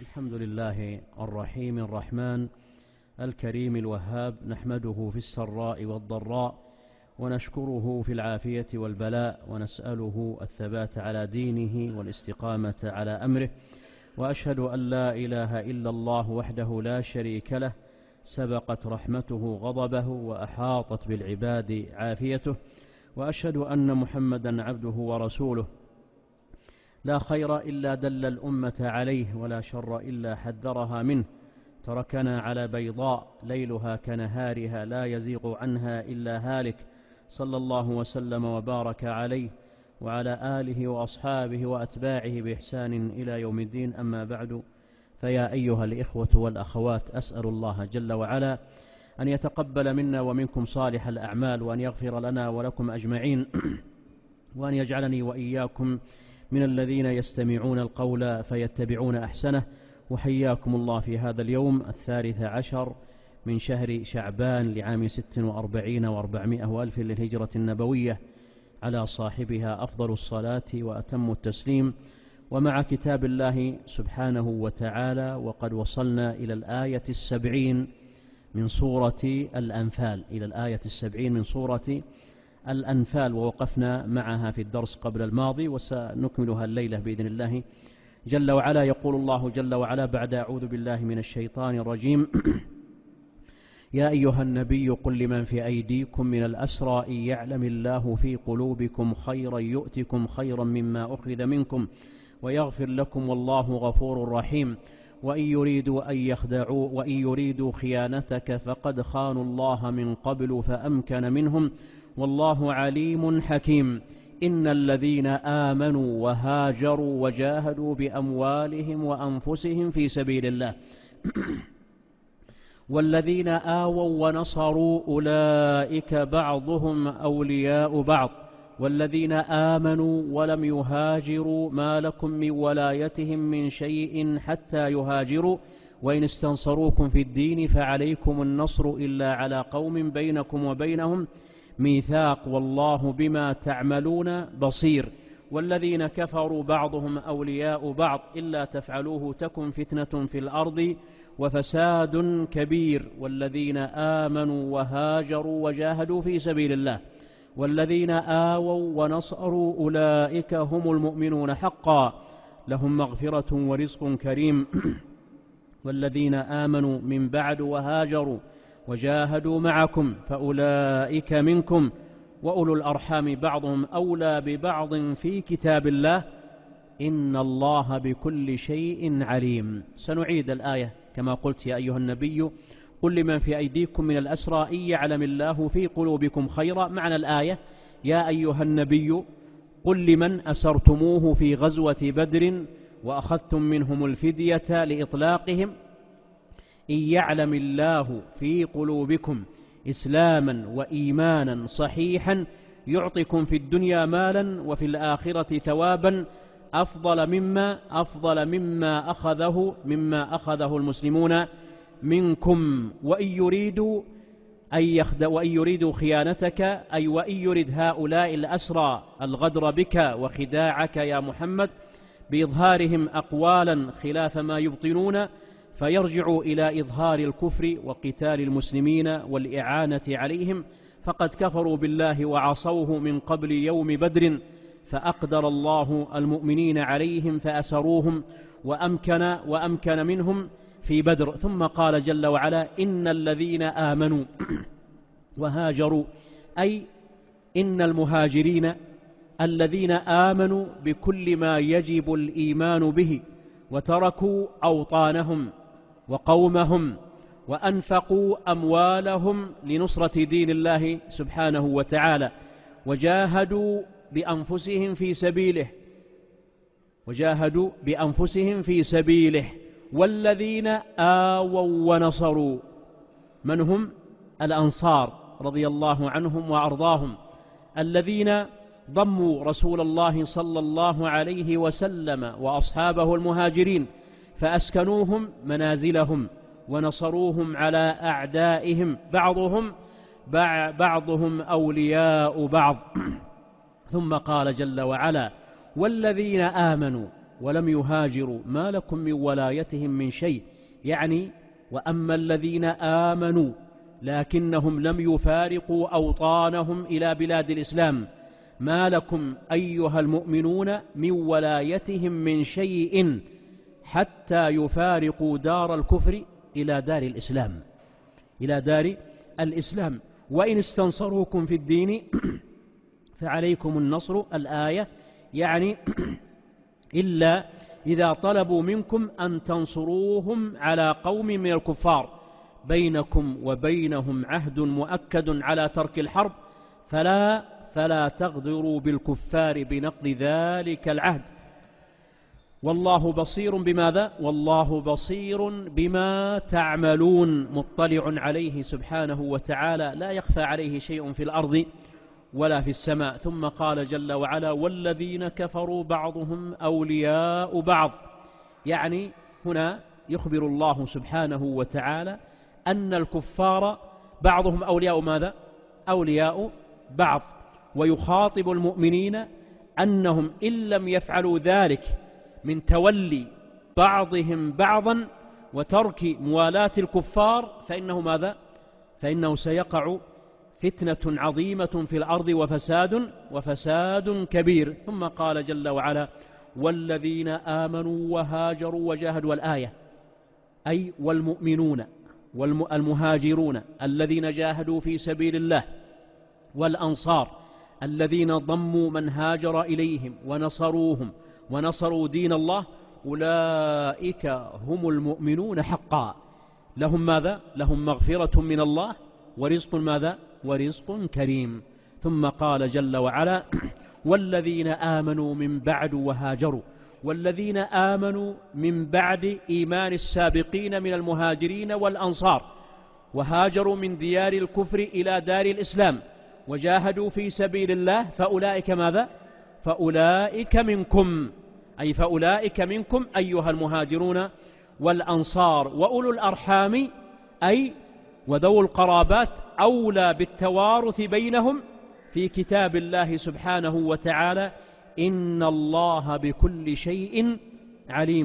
الحمد لله الرحيم الرحمن الكريم الوهاب، نحمده في السراء والضراء، ونشكره في العافية والبلاء، ونسأله الثبات على دينه والاستقامة على أمره. وأشهد أن لا إله إلا الله وحده لا شريك له، سبقت رحمته غضبه وأحاطت بالعباد عافيته. وأشهد أن محمدا عبده ورسوله، لا خير إلا دل الأمة عليه، ولا شر إلا حذرها منه. تركنا على بيضاء ليلها كنهارها، لا يزيغ عنها إلا هالك، صلى الله وسلم وبارك عليه وعلى آله وأصحابه وأتباعه بإحسان إلى يوم الدين. أما بعد، فيا أيها الإخوة والأخوات، أسأل الله جل وعلا أن يتقبل منا ومنكم صالح الأعمال، وأن يغفر لنا ولكم أجمعين، وأن يجعلني وإياكم من الذين يستمعون القول فيتبعون أحسنه. وحياكم الله في هذا اليوم 13 من شهر شعبان لعام 46 و400 وألف للهجرة النبوية، على صاحبها أفضل الصلاة وأتم التسليم. ومع كتاب الله سبحانه وتعالى، وقد وصلنا إلى الآية 70 من سورة الأنفال، إلى الآية 70 من سورة الأنفال، ووقفنا معها في الدرس قبل الماضي، وسنكملها الليلة بإذن الله جل وعلا. يقول الله جل وعلا بعد أعوذ بالله من الشيطان الرجيم: يا أيها النبي قل لمن في أيديكم من الأسرى إن يعلم الله في قلوبكم خيرا يؤتكم خيرا مما أخذ منكم ويغفر لكم والله غفور رحيم. وإن يريدوا خيانتك فقد خانوا الله من قبل فأمكن منهم والله عليم حكيم. إن الذين آمنوا وهاجروا وجاهدوا بأموالهم وأنفسهم في سبيل الله والذين آووا ونصروا أولئك بعضهم أولياء بعض، والذين آمنوا ولم يهاجروا ما لكم من ولايتهم من شيء حتى يهاجروا، وإن استنصروكم في الدين فعليكم النصر إلا على قوم بينكم وبينهم ميثاق والله بما تعملون بصير. والذين كفروا بعضهم أولياء بعض إلا تفعلوه تكن فتنة في الأرض وفساد كبير. والذين آمنوا وهاجروا وجاهدوا في سبيل الله والذين آووا ونصروا أولئك هم المؤمنون حقا، لهم مغفرة ورزق كريم. والذين آمنوا من بعد وهاجروا وجاهدوا معكم فأولئك منكم وأولو الأرحام بعضهم أولى ببعض في كتاب الله إن الله بكل شيء عليم. سنعيد الآية كما قلت: يا أيها النبي قل لمن في أيديكم من الأسرى إن يعلم الله في قلوبكم خيرا. معنى الآية: يا أيها النبي قل لمن أسرتموه في غزوة بدر وأخذتم منهم الفدية لإطلاقهم إن يعلم الله في قلوبكم إسلاما وإيمانا صحيحا يعطكم في الدنيا مالا وفي الآخرة ثوابا أفضل مما أخذه المسلمون منكم. وإن يريدوا خيانتك، أي وإن يرد هؤلاء الأسرى الغدر بك وخداعك يا محمد بإظهارهم أقوالا خلاف ما يبطنون، فيرجعوا إلى إظهار الكفر وقتال المسلمين والإعانة عليهم، فقد كفروا بالله وعصوه من قبل يوم بدر، فأقدر الله المؤمنين عليهم فأسروهم وأمكن منهم في بدر. ثم قال جل وعلا: إن الذين آمنوا وهاجروا، أي إن المهاجرين الذين آمنوا بكل ما يجب الإيمان به وتركوا أوطانهم وقومهم وأنفقوا أموالهم لنصرة دين الله سبحانه وتعالى، وجاهدوا بأنفسهم في سبيله والذين آووا ونصروا، من هم؟ الأنصار رضي الله عنهم وأرضاهم، الذين ضموا رسول الله صلى الله عليه وسلم وأصحابه المهاجرين فأسكنوهم منازلهم ونصروهم على أعدائهم، بعضهم أولياء بعض. ثم قال جل وعلا: والذين آمنوا ولم يهاجروا ما لكم من ولايتهم من شيء، يعني وأما الذين آمنوا لكنهم لم يفارقوا أوطانهم إلى بلاد الإسلام ما لكم أيها المؤمنون من ولايتهم من شيء حتى يفارقوا دار الكفر إلى دار الإسلام، إلى دار الإسلام. وإن استنصروكم في الدين فعليكم النصر، الآية يعني إلا إذا طلبوا منكم أن تنصروهم على قوم من الكفار بينكم وبينهم عهد مؤكد على ترك الحرب فلا تغدروا بالكفار بنقض ذلك العهد، والله بصير بماذا؟ والله بصير بما تعملون، مطلع عليه سبحانه وتعالى، لا يخفى عليه شيء في الأرض ولا في السماء. ثم قال جل وعلا والذين كفروا بعضهم أولياء بعض، يعني هنا يخبر الله سبحانه وتعالى أن الكفار بعضهم أولياء ماذا؟ أولياء بعض، ويخاطب المؤمنين أنهم إن لم يفعلوا ذلك من تولي بعضهم بعضا وترك موالاة الكفار فإنه ماذا؟ فإنه سيقع فتنة عظيمة في الأرض وفساد كبير. ثم قال جل وعلا والذين آمنوا وهاجروا وجاهدوا، الآية أي والمؤمنون والمهاجرون الذين جاهدوا في سبيل الله، والأنصار الذين ضموا من هاجر إليهم ونصروهم ونصروا دين الله، أولئك هم المؤمنون حقا، لهم ماذا؟ لهم مغفرة من الله ورزق ماذا؟ ورزق كريم. ثم قال جل وعلا والذين آمنوا من بعد وهاجروا، والذين آمنوا من بعد إيمان السابقين من المهاجرين والأنصار وهاجروا من ديار الكفر إلى دار الإسلام وجاهدوا في سبيل الله فأولئك ماذا؟ فأولئك منكم، أي فأولئك منكم أيها المهاجرون والأنصار، وأولو الأرحام أي وذو القرابات أولى بالتوارث بينهم في كتاب الله سبحانه وتعالى، إن الله بكل شيء عليم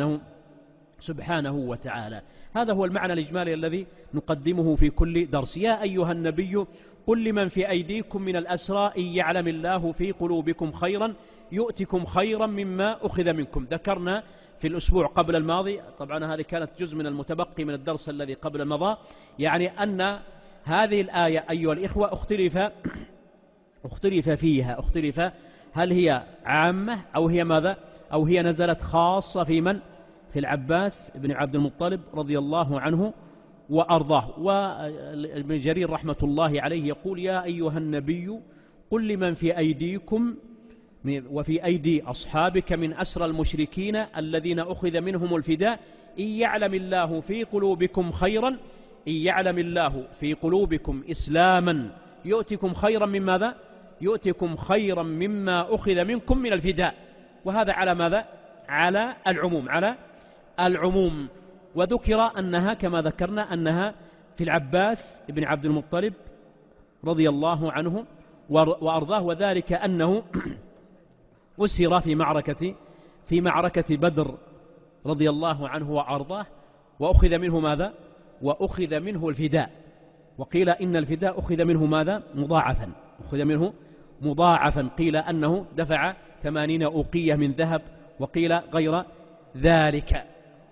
سبحانه وتعالى. هذا هو المعنى الإجمالي الذي نقدمه في كل درس. يا أيها النبي قل لمن في أيديكم من الأسرى إن يعلم الله في قلوبكم خيرا يؤتكم خيرا مما أخذ منكم. ذكرنا في الأسبوع قبل الماضي، طبعا هذه كانت جزء من المتبقي من الدرس الذي قبل المضى، يعني أن هذه الآية أيها الإخوة اختلف فيها، هل هي عامة أو هي ماذا؟ أو هي نزلت خاصة في من؟ في العباس بن عبد المطلب رضي الله عنه وأرضاه. وابن جرير رحمة الله عليه يقول يا أيها النبي قل لمن في أيديكم وفي أيدي أصحابك من أسرى المشركين الذين أخذ منهم الفداء إن يعلم الله في قلوبكم خيرا، إن يعلم الله في قلوبكم إسلاما يؤتكم خيرا من ماذا؟ يؤتكم خيرا مما أخذ منكم من الفداء. وهذا على ماذا؟ على العموم. وذكر أنها كما ذكرنا أنها في العباس بن عبد المطلب رضي الله عنه وأرضاه، وذلك أنه أسر في معركة بدر رضي الله عنه وأرضاه، وأخذ منه ماذا؟ وأخذ منه الفداء. وقيل إن الفداء أخذ منه ماذا؟ مضاعفا، قيل أنه دفع 80 أوقية من ذهب، وقيل غير ذلك.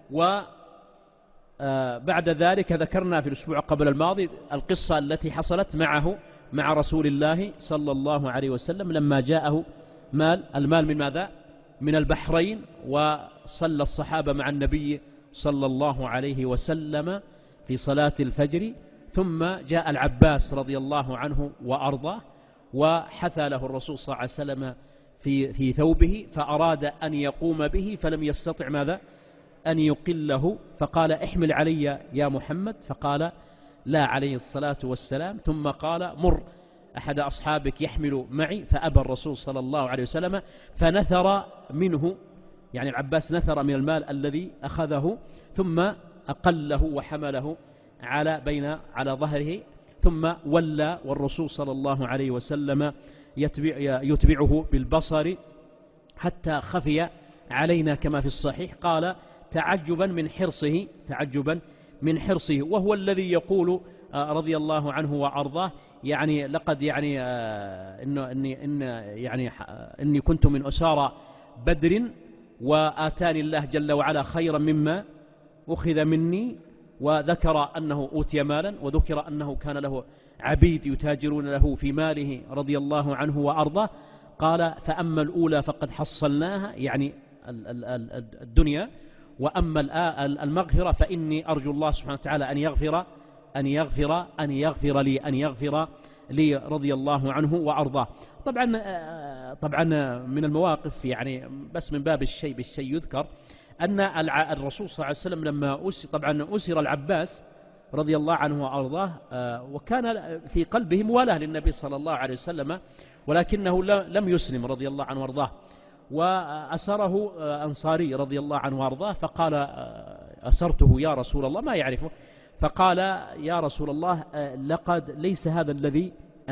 وبعد ذلك ذكرنا في الأسبوع قبل الماضي القصة التي حصلت مع رسول الله صلى الله عليه وسلم لما جاءه المال من ماذا؟ من البحرين، وصلى الصحابة مع النبي صلى الله عليه وسلم في صلاة الفجر، ثم جاء العباس رضي الله عنه وأرضاه وحثى له الرسول صلى الله عليه وسلم في ثوبه، فأراد أن يقوم به فلم يستطع ماذا؟ أن يقله، فقال احمل علي يا محمد، فقال لا عليه الصلاة والسلام، ثم قال مر أحد أصحابك يحمل معي، فأبى الرسول صلى الله عليه وسلم، فنثر منه، يعني العباس نثر من المال الذي أخذه، ثم أقله وحمله على ظهره، ثم ولى، والرسول صلى الله عليه وسلم يتبعه بالبصر حتى خفي علينا كما في الصحيح. قال تعجبا من حرصه وهو الذي يقول رضي الله عنه وأرضاه يعني لقد يعني إني كنت من أسارى بدر وآتاني الله جل وعلا خيرا مما أخذ مني، وذكر أنه أوتي مالا، وذكر أنه كان له عبيد يتاجرون له في ماله رضي الله عنه وأرضاه. قال فأما الأولى فقد حصلناها يعني الدنيا، وأما المغفرة فإني أرجو الله سبحانه وتعالى أن يغفر لي رضي الله عنه وأرضاه. طبعا من المواقف يعني بس من باب الشيء بالشيء يذكر أن الرسول صلى الله عليه وسلم لما أسر العباس رضي الله عنه وأرضاه، وكان في قلبه موالاة للنبي صلى الله عليه وسلم، ولكنه لم يسلم رضي الله عنه وأرضاه، وأسره أنصاري رضي الله عنه وأرضاه، فقال أسرته يا رسول الله، ما يعرفه، فقال يا رسول الله لقد ليس هذا الذي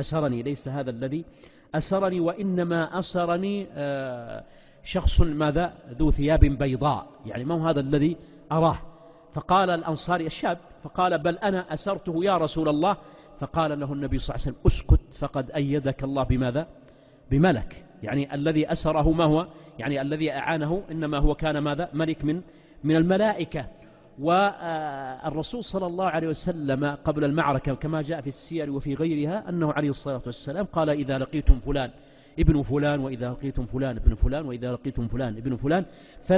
أسرني وإنما أسرني شخص ماذا ذو ثياب بيضاء، يعني ما هو هذا الذي أراه. فقال الأنصاري الشاب فقال بل أنا أسرته يا رسول الله. فقال له النبي صلى الله عليه وسلم اسكت فقد أيدك الله بماذا؟ بملك. يعني الذي أسره ما هو؟ يعني الذي أعانه إنما هو كان ماذا؟ ملك من الملائكة. والرسول صلى الله عليه وسلم قبل المعركة كما جاء في السير وفي غيرها أنه عليه الصلاة والسلام قال إذا لقيتم فلان ابن فلان وإذا لقيتم فلان ابن فلان وإذا لقيتم فلان ابن فلان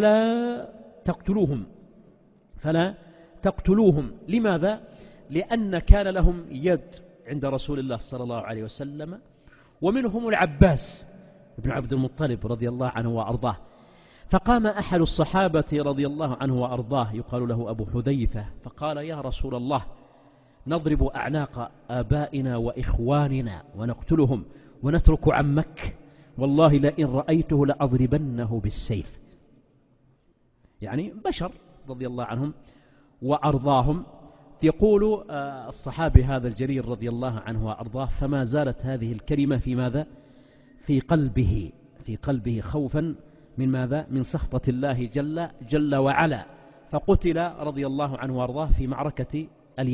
فلا تقتلوهم. لماذا؟ لأن كان لهم يد عند رسول الله صلى الله عليه وسلم، ومنهم العباس بن عبد المطلب رضي الله عنه وأرضاه. فقام أحد الصحابة رضي الله عنه وأرضاه يقال له أبو حذيفة فقال يا رسول الله نضرب أعناق آبائنا وإخواننا ونقتلهم ونترك عمك، والله لئن رأيته لأضربنه بالسيف. يعني بشر رضي الله عنهم وأرضاهم. يقول الصحابي هذا الجليل رضي الله عنه وأرضاه فما زالت هذه الكلمة في ماذا؟ في قلبه خوفا من ماذا؟ من سخطة الله جل وعلا. فقتل رضي الله عنه وأرضاه في معركة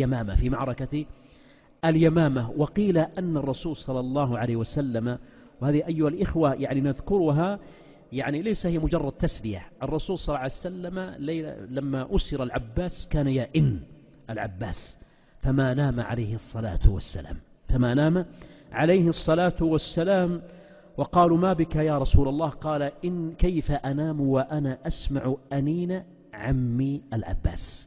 اليمامة. وقيل أن الرسول صلى الله عليه وسلم، وهذه أيها الإخوة يعني نذكرها يعني ليس هي مجرد تسلية، الرسول صلى الله عليه وسلم لما أسر العباس كان يئن العباس فما نام عليه الصلاة والسلام. وقالوا ما بك يا رسول الله؟ قال إن كيف أنام وأنا أسمع أنين عمي العباس.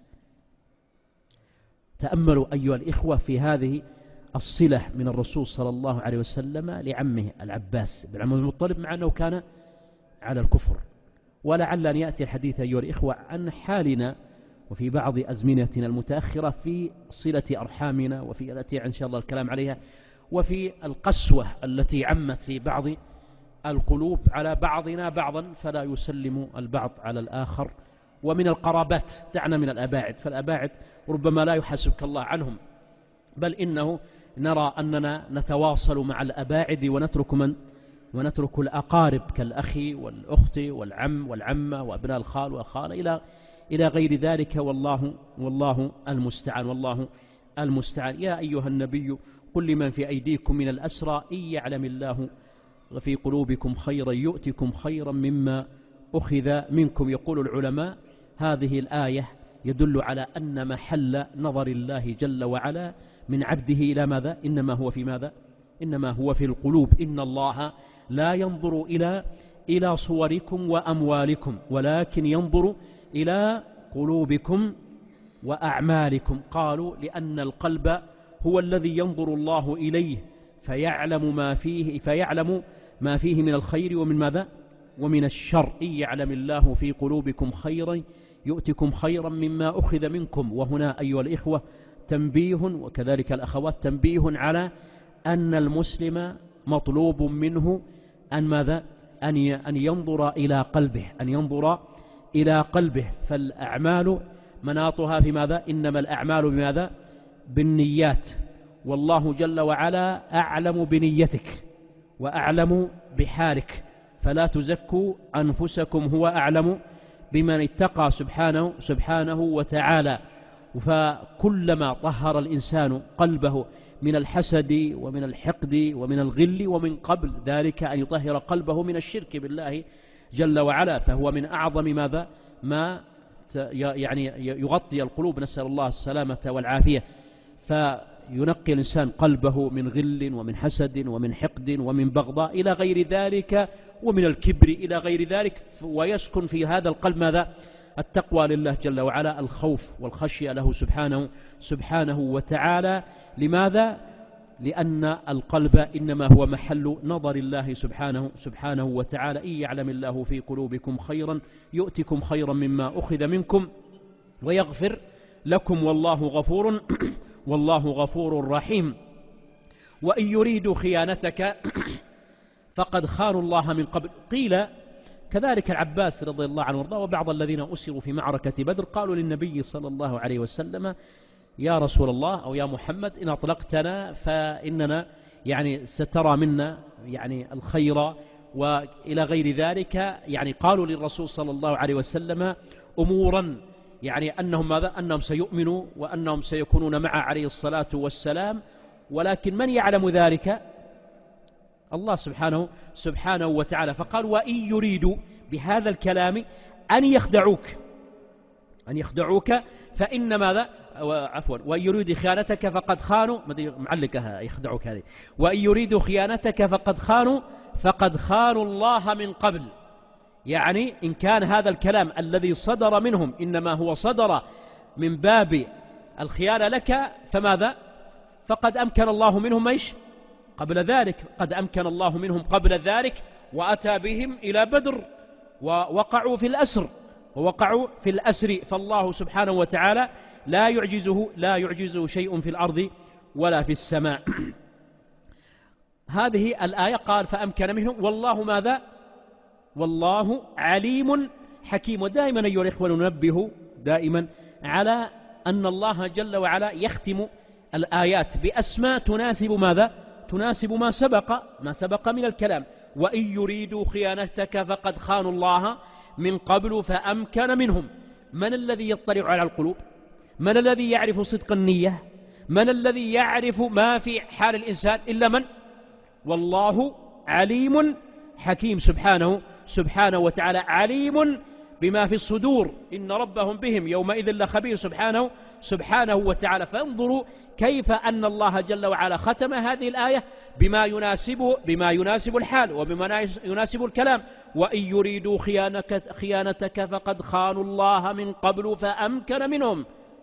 تأملوا أيها الإخوة في هذه الصلة من الرسول صلى الله عليه وسلم لعمه العباس بن عبد المطلب، مع أنه كان على الكفر. ولعل أن يأتي الحديث أيها الإخوة عن حالنا وفي بعض أزمنتنا المتأخرة في صلة أرحامنا، وفي التي إن شاء الله الكلام عليها، وفي القسوة التي عمت في بعض القلوب على بعضنا بعضا فلا يسلم البعض على الآخر. ومن القرابات دعنا من الأباعد، فالأباعد ربما لا يحاسبك الله عنهم، بل إنه نرى أننا نتواصل مع الأباعد ونترك الأقارب كالأخ والأخت والعم والعمة وأبناء الخال والخالة إلى غير ذلك. والله المستعان. يا أيها النبي قل لمن في أيديكم من الأسرى إن يعلم الله في قلوبكم خيرا يؤتكم خيرا مما أخذ منكم. يقول العلماء هذه الآية يدل على أن محل نظر الله جل وعلا من عبده إلى ماذا؟ إنما هو في القلوب. إن الله لا ينظر إلى صوركم وأموالكم ولكن ينظر إلى قلوبكم وأعمالكم. قالوا لأن القلب هو الذي ينظر الله إليه فيعلم ما فيه من الخير ومن ماذا؟ ومن الشر. إن يعلم الله في قلوبكم خيرا يؤتكم خيرا مما أخذ منكم. وهنا أيها الإخوة تنبيه، وكذلك الأخوات تنبيه على أن المسلم مطلوب منه أن ماذا؟ أن ينظر إلى قلبه. فالأعمال مناطها في ماذا؟ إنما الأعمال بماذا؟ بالنيات. والله جل وعلا أعلم بنيتك وأعلم بحالك، فلا تزكوا أنفسكم هو أعلم بمن اتقى سبحانه وتعالى. فكلما طهر الإنسان قلبه من الحسد ومن الحقد ومن الغل، ومن قبل ذلك أن يطهر قلبه من الشرك بالله جل وعلا، فهو من أعظم ماذا ما يعني يغطي القلوب، نسأل الله السلامة والعافية. فينقي الإنسان قلبه من غل ومن حسد ومن حقد ومن بغضاء إلى غير ذلك، ومن الكبر إلى غير ذلك، ويسكن في هذا القلب ماذا؟ التقوى لله جل وعلا، الخوف والخشية له سبحانه وتعالى. لماذا؟ لأن القلب إنما هو محل نظر الله سبحانه وتعالى. إن يعلم الله في قلوبكم خيرا يؤتكم خيرا مما أخذ منكم ويغفر لكم والله غفور رحيم. وإن يريدوا خيانتك فقد خانوا الله من قبل. قيل كذلك العباس رضي الله عنه وارضاه وبعض الذين أسروا في معركة بدر قالوا للنبي صلى الله عليه وسلم: يا رسول الله أو يا محمد، إن أطلقتنا فإننا يعني سترى منا يعني الخير وإلى غير ذلك. يعني قالوا للرسول صلى الله عليه وسلم أمورا يعني أنهم ماذا؟ أنهم سيؤمنوا وأنهم سيكونون معه عليه الصلاة والسلام، ولكن من يعلم ذلك؟ الله سبحانه وتعالى. فقال: وإن يريدوا بهذا الكلام أن يخدعوك فإن ماذا؟ عفوا، وإن يريدوا خيانتك فقد خانوا، معلقها يخدعوك هذه، وإن يريدوا خيانتك فقد خانوا الله من قبل. يعني إن كان هذا الكلام الذي صدر منهم إنما هو صدر من باب الخيانة لك، فماذا؟ فقد أمكن الله منهم إيش؟ قبل ذلك، قد أمكن الله منهم قبل ذلك، وأتى بهم إلى بدر ووقعوا في الأسر. فالله سبحانه وتعالى لا يعجزه شيء في الأرض ولا في السماء. هذه الآية قال: فأمكن منهم، والله ماذا؟ والله عليم حكيم. ودائما أيها الإخوة ننبه دائما على أن الله جل وعلا يختم الآيات بأسماء تناسب ماذا؟ تناسب ما سبق من الكلام. وإن يريدوا خيانتك فقد خانوا الله من قبل فأمكن منهم. من الذي يطلع على القلوب؟ من الذي يعرف صدق النية؟ من الذي يعرف ما في حال الإنسان إلا من؟ والله عليم حكيم سبحانه وتعالى، عليم بما في الصدور، إن ربهم بهم يومئذ لخبير سبحانه وتعالى. فانظروا كيف أن الله جل وعلا ختم هذه الآية بما يناسب الحال وبما يناسب الكلام. وإن يريدوا خيانتك فقد خانوا الله من قبل فأمكن منهم،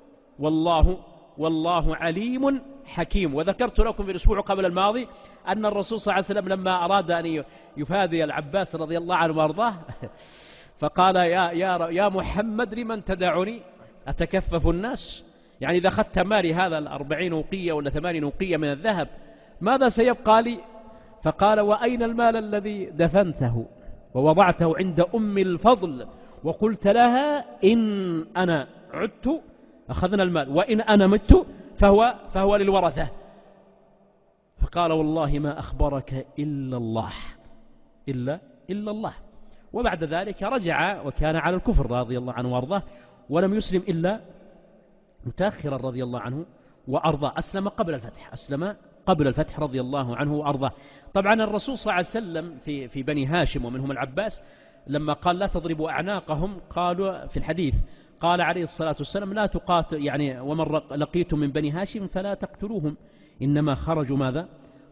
والله عليم حكيم. وذكرت لكم في الأسبوع قبل الماضي أن الرسول صلى الله عليه وسلم لما أراد أن يفادي العباس رضي الله عنه وارضاه فقال: يا محمد، لمن تدعني أتكفف الناس؟ يعني إذا أخذت مالي هذا 40 وقية ولا 8 وقية من الذهب ماذا سيبقى لي؟ فقال: وأين المال الذي دفنته ووضعته عند أم الفضل وقلت لها إن أنا عدت أخذنا المال وإن أنا مت فهو للورثة؟ فقال: والله ما أخبرك إلا الله. وبعد ذلك رجع وكان على الكفر رضي الله عنه وارضاه، ولم يسلم إلا متأخرا رضي الله عنه وأرضاه. أسلم قبل الفتح رضي الله عنه وأرضاه. طبعا الرسول صلى الله عليه وسلم في بني هاشم ومنهم العباس لما قال: لا تضربوا أعناقهم، قالوا في الحديث قال عليه الصلاة والسلام: لا تقاتل، يعني ومن لقيتم من بني هاشم فلا تقتلوهم، إنما خرجوا ماذا؟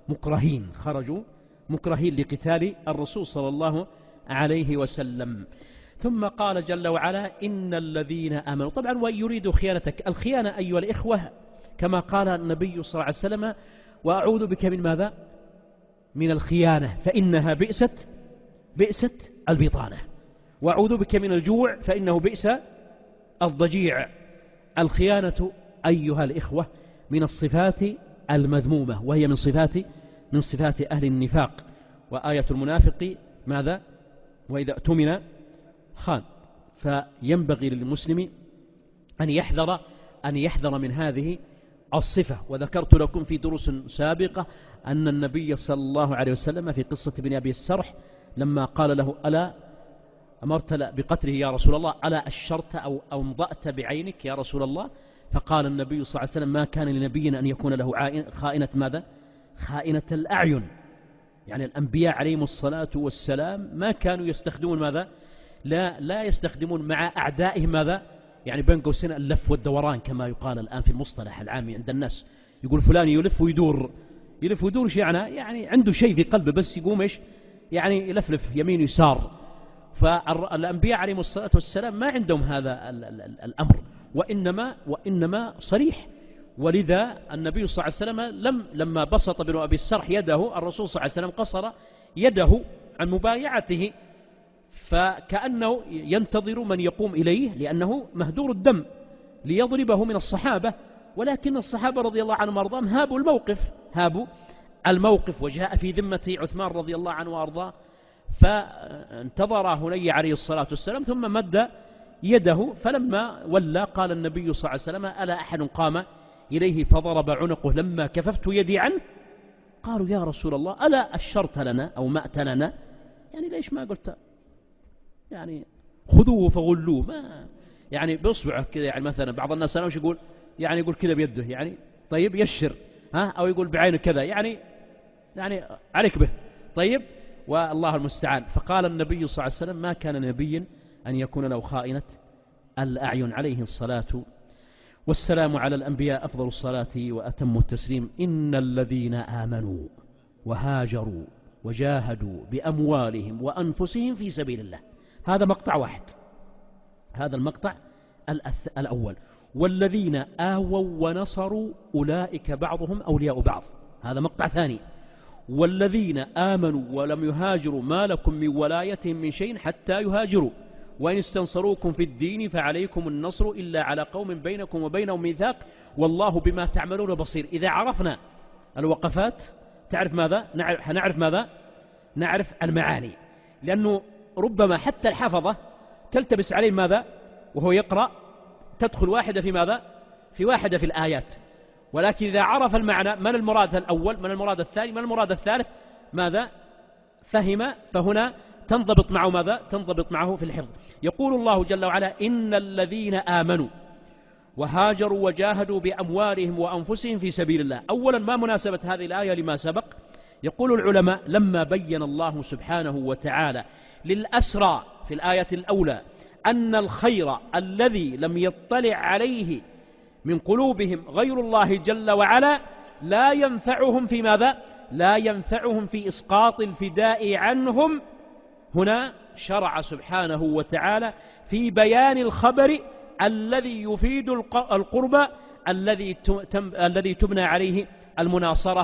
مكرهين لقتال الرسول صلى الله عليه وسلم. ثم قال جل وعلا: إن الذين آمنوا. طبعا وإن يريدوا خيانتك، الخيانة أيها الإخوة كما قال النبي صلى الله عليه وسلم: وأعوذ بك من ماذا؟ من الخيانة فإنها بئست البطانة، وأعوذ بك من الجوع فإنه بئس الضجيع. الخيانة أيها الإخوة من الصفات المذمومة، وهي من صفات أهل النفاق. وآية المنافق ماذا؟ وإذا اؤتمن خان. فينبغي للمسلم أن يحذر من هذه الصفة. وذكرت لكم في دروس سابقة أن النبي صلى الله عليه وسلم في قصة ابن أبي السرح لما قال له ألا أمرت بقتله يا رسول الله، ألا أشرت أو أمضأت بعينك يا رسول الله؟ فقال النبي صلى الله عليه وسلم ما كان لنبي أن يكون له خائنة ماذا؟ خائنة الأعين. يعني الأنبياء عليهم الصلاة والسلام ما كانوا يستخدمون ماذا؟ لا يستخدمون مع أعدائهم ماذا؟ يعني بين قوسين اللف والدوران كما يقال الآن في المصطلح العامي عند الناس. يقول فلان يلف ويدور، يلف ويدور ايش يعني عنده شيء في قلبه بس يقوم ايش يعني يلفلف يمين يسار. فالأنبياء عليهم الصلاة والسلام ما عندهم هذا الأمر، وإنما صريح. ولذا النبي صلى الله عليه وسلم لما بسط بن أبي السرح يده، الرسول صلى الله عليه وسلم قصر يده عن مبايعته، فكأنه ينتظر من يقوم إليه لأنه مهدور الدم ليضربه من الصحابة. ولكن الصحابة رضي الله عنهم وارضاهم هابوا الموقف، وجاء في ذمة عثمان رضي الله عنه وارضاه، فانتظر هني عليه الصلاة والسلام ثم مد يده. فلما ولى قال النبي صلى الله عليه وسلم ألا أحد قام إليه فضرب عنقه لما كففت يدي عنه؟ قالوا يا رسول الله ألا أشرت لنا أو مأت لنا؟ يعني ليش ما قلت يعني خذوه فغلوه، ما يعني بإصبعه كذا. يعني مثلا بعض الناس وش يقول؟ يعني يقول كذا بيده، يعني طيب يشر أو يقول بعينه كذا، يعني عليك به، طيب والله المستعان. فقال النبي صلى الله عليه وسلم ما كان نبي أن يكون له خائنة الأعين عليه الصلاة والسلام. على الأنبياء أفضل الصلاة وأتم التسليم. إن الذين آمنوا وهاجروا وجاهدوا بأموالهم وأنفسهم في سبيل الله، هذا مقطع واحد، هذا المقطع الأول. والذين آووا ونصروا أولئك بعضهم أولياء بعض، هذا مقطع ثاني. والذين آمنوا ولم يهاجروا ما لكم من ولايتهم من شيء حتى يهاجروا وإن استنصروكم في الدين فعليكم النصر إلا على قوم بينكم وبينهم ميثاق والله بما تعملون بصير. إذا عرفنا الوقفات تعرف ماذا؟ نعرف ماذا؟ نعرف المعاني. لأنه ربما حتى الحفظة تلتبس عليه ماذا؟ وهو يقرأ تدخل واحدة في ماذا؟ في واحدة في الآيات. ولكن إذا عرف المعنى من المراد الأول من المراد الثاني من المراد الثالث ماذا؟ فهم، فهنا تنضبط معه ماذا؟ تنضبط معه في الحفظ. يقول الله جل وعلا إن الذين آمنوا وهاجروا وجاهدوا بأموالهم وأنفسهم في سبيل الله. أولا ما مناسبة هذه الآية لما سبق؟ يقول العلماء لما بين الله سبحانه وتعالى للأسرى في الآية الأولى أن الخير الذي لم يطلع عليه من قلوبهم غير الله جل وعلا لا ينفعهم في ماذا؟ لا ينفعهم في إسقاط الفداء عنهم. هنا شرع سبحانه وتعالى في بيان الخبر الذي يفيد القرب الذي تبنى عليه المناصرة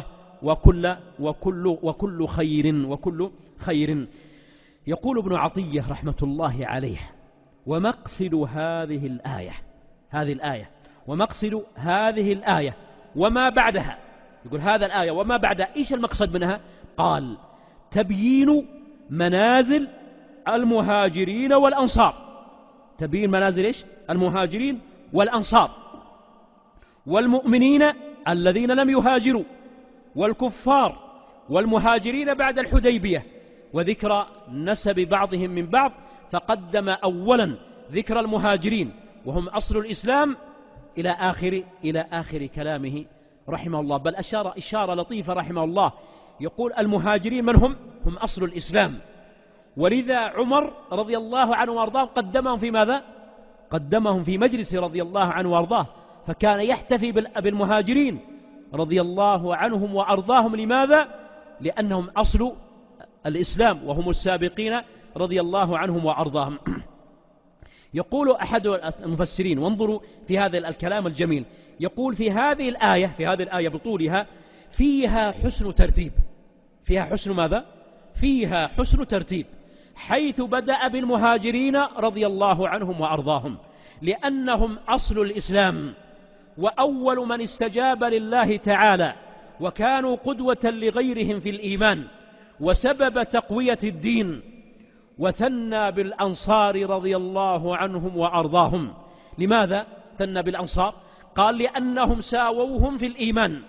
وكل خير. يقول ابن عطية رحمة الله عليه ومقصد هذه الآية ومقصد هذه الآية وما بعدها، يقول هذا الآية وما بعدها إيش المقصد منها؟ قال تبيين منازل المهاجرين والأنصار. تبيين منازل إيش؟ المهاجرين والأنصار، والمؤمنين الذين لم يهاجروا، والكفار، والمهاجرين بعد الحديبية، وذكر نسب بعضهم من بعض. فقدم أولا ذكر المهاجرين وهم أصل الإسلام إلى آخر كلامه رحمه الله. بل أشار إشارة لطيفة رحمه الله، يقول المهاجرين من هم؟ هم أصل الإسلام. ولذا عمر رضي الله عنه وارضاه قدمهم في ماذا؟ قدمهم في مجلس رضي الله عنه وارضاه، فكان يحتفي بالمهاجرين رضي الله عنهم وأرضاهم. لماذا؟ لأنهم أصل الإسلام وهم السابقين رضي الله عنهم وأرضاهم. يقول أحد المفسرين، وانظروا في هذا الكلام الجميل، يقول في هذه الآية بطولها فيها حسن ترتيب. فيها حسن ماذا؟ فيها حسن ترتيب، حيث بدأ بالمهاجرين رضي الله عنهم وأرضاهم لأنهم أصل الإسلام وأول من استجاب لله تعالى، وكانوا قدوة لغيرهم في الإيمان وسبب تقوية الدين. وثنى بالأنصار رضي الله عنهم وأرضاهم. لماذا ثنى بالأنصار؟ قال لأنهم ساووهم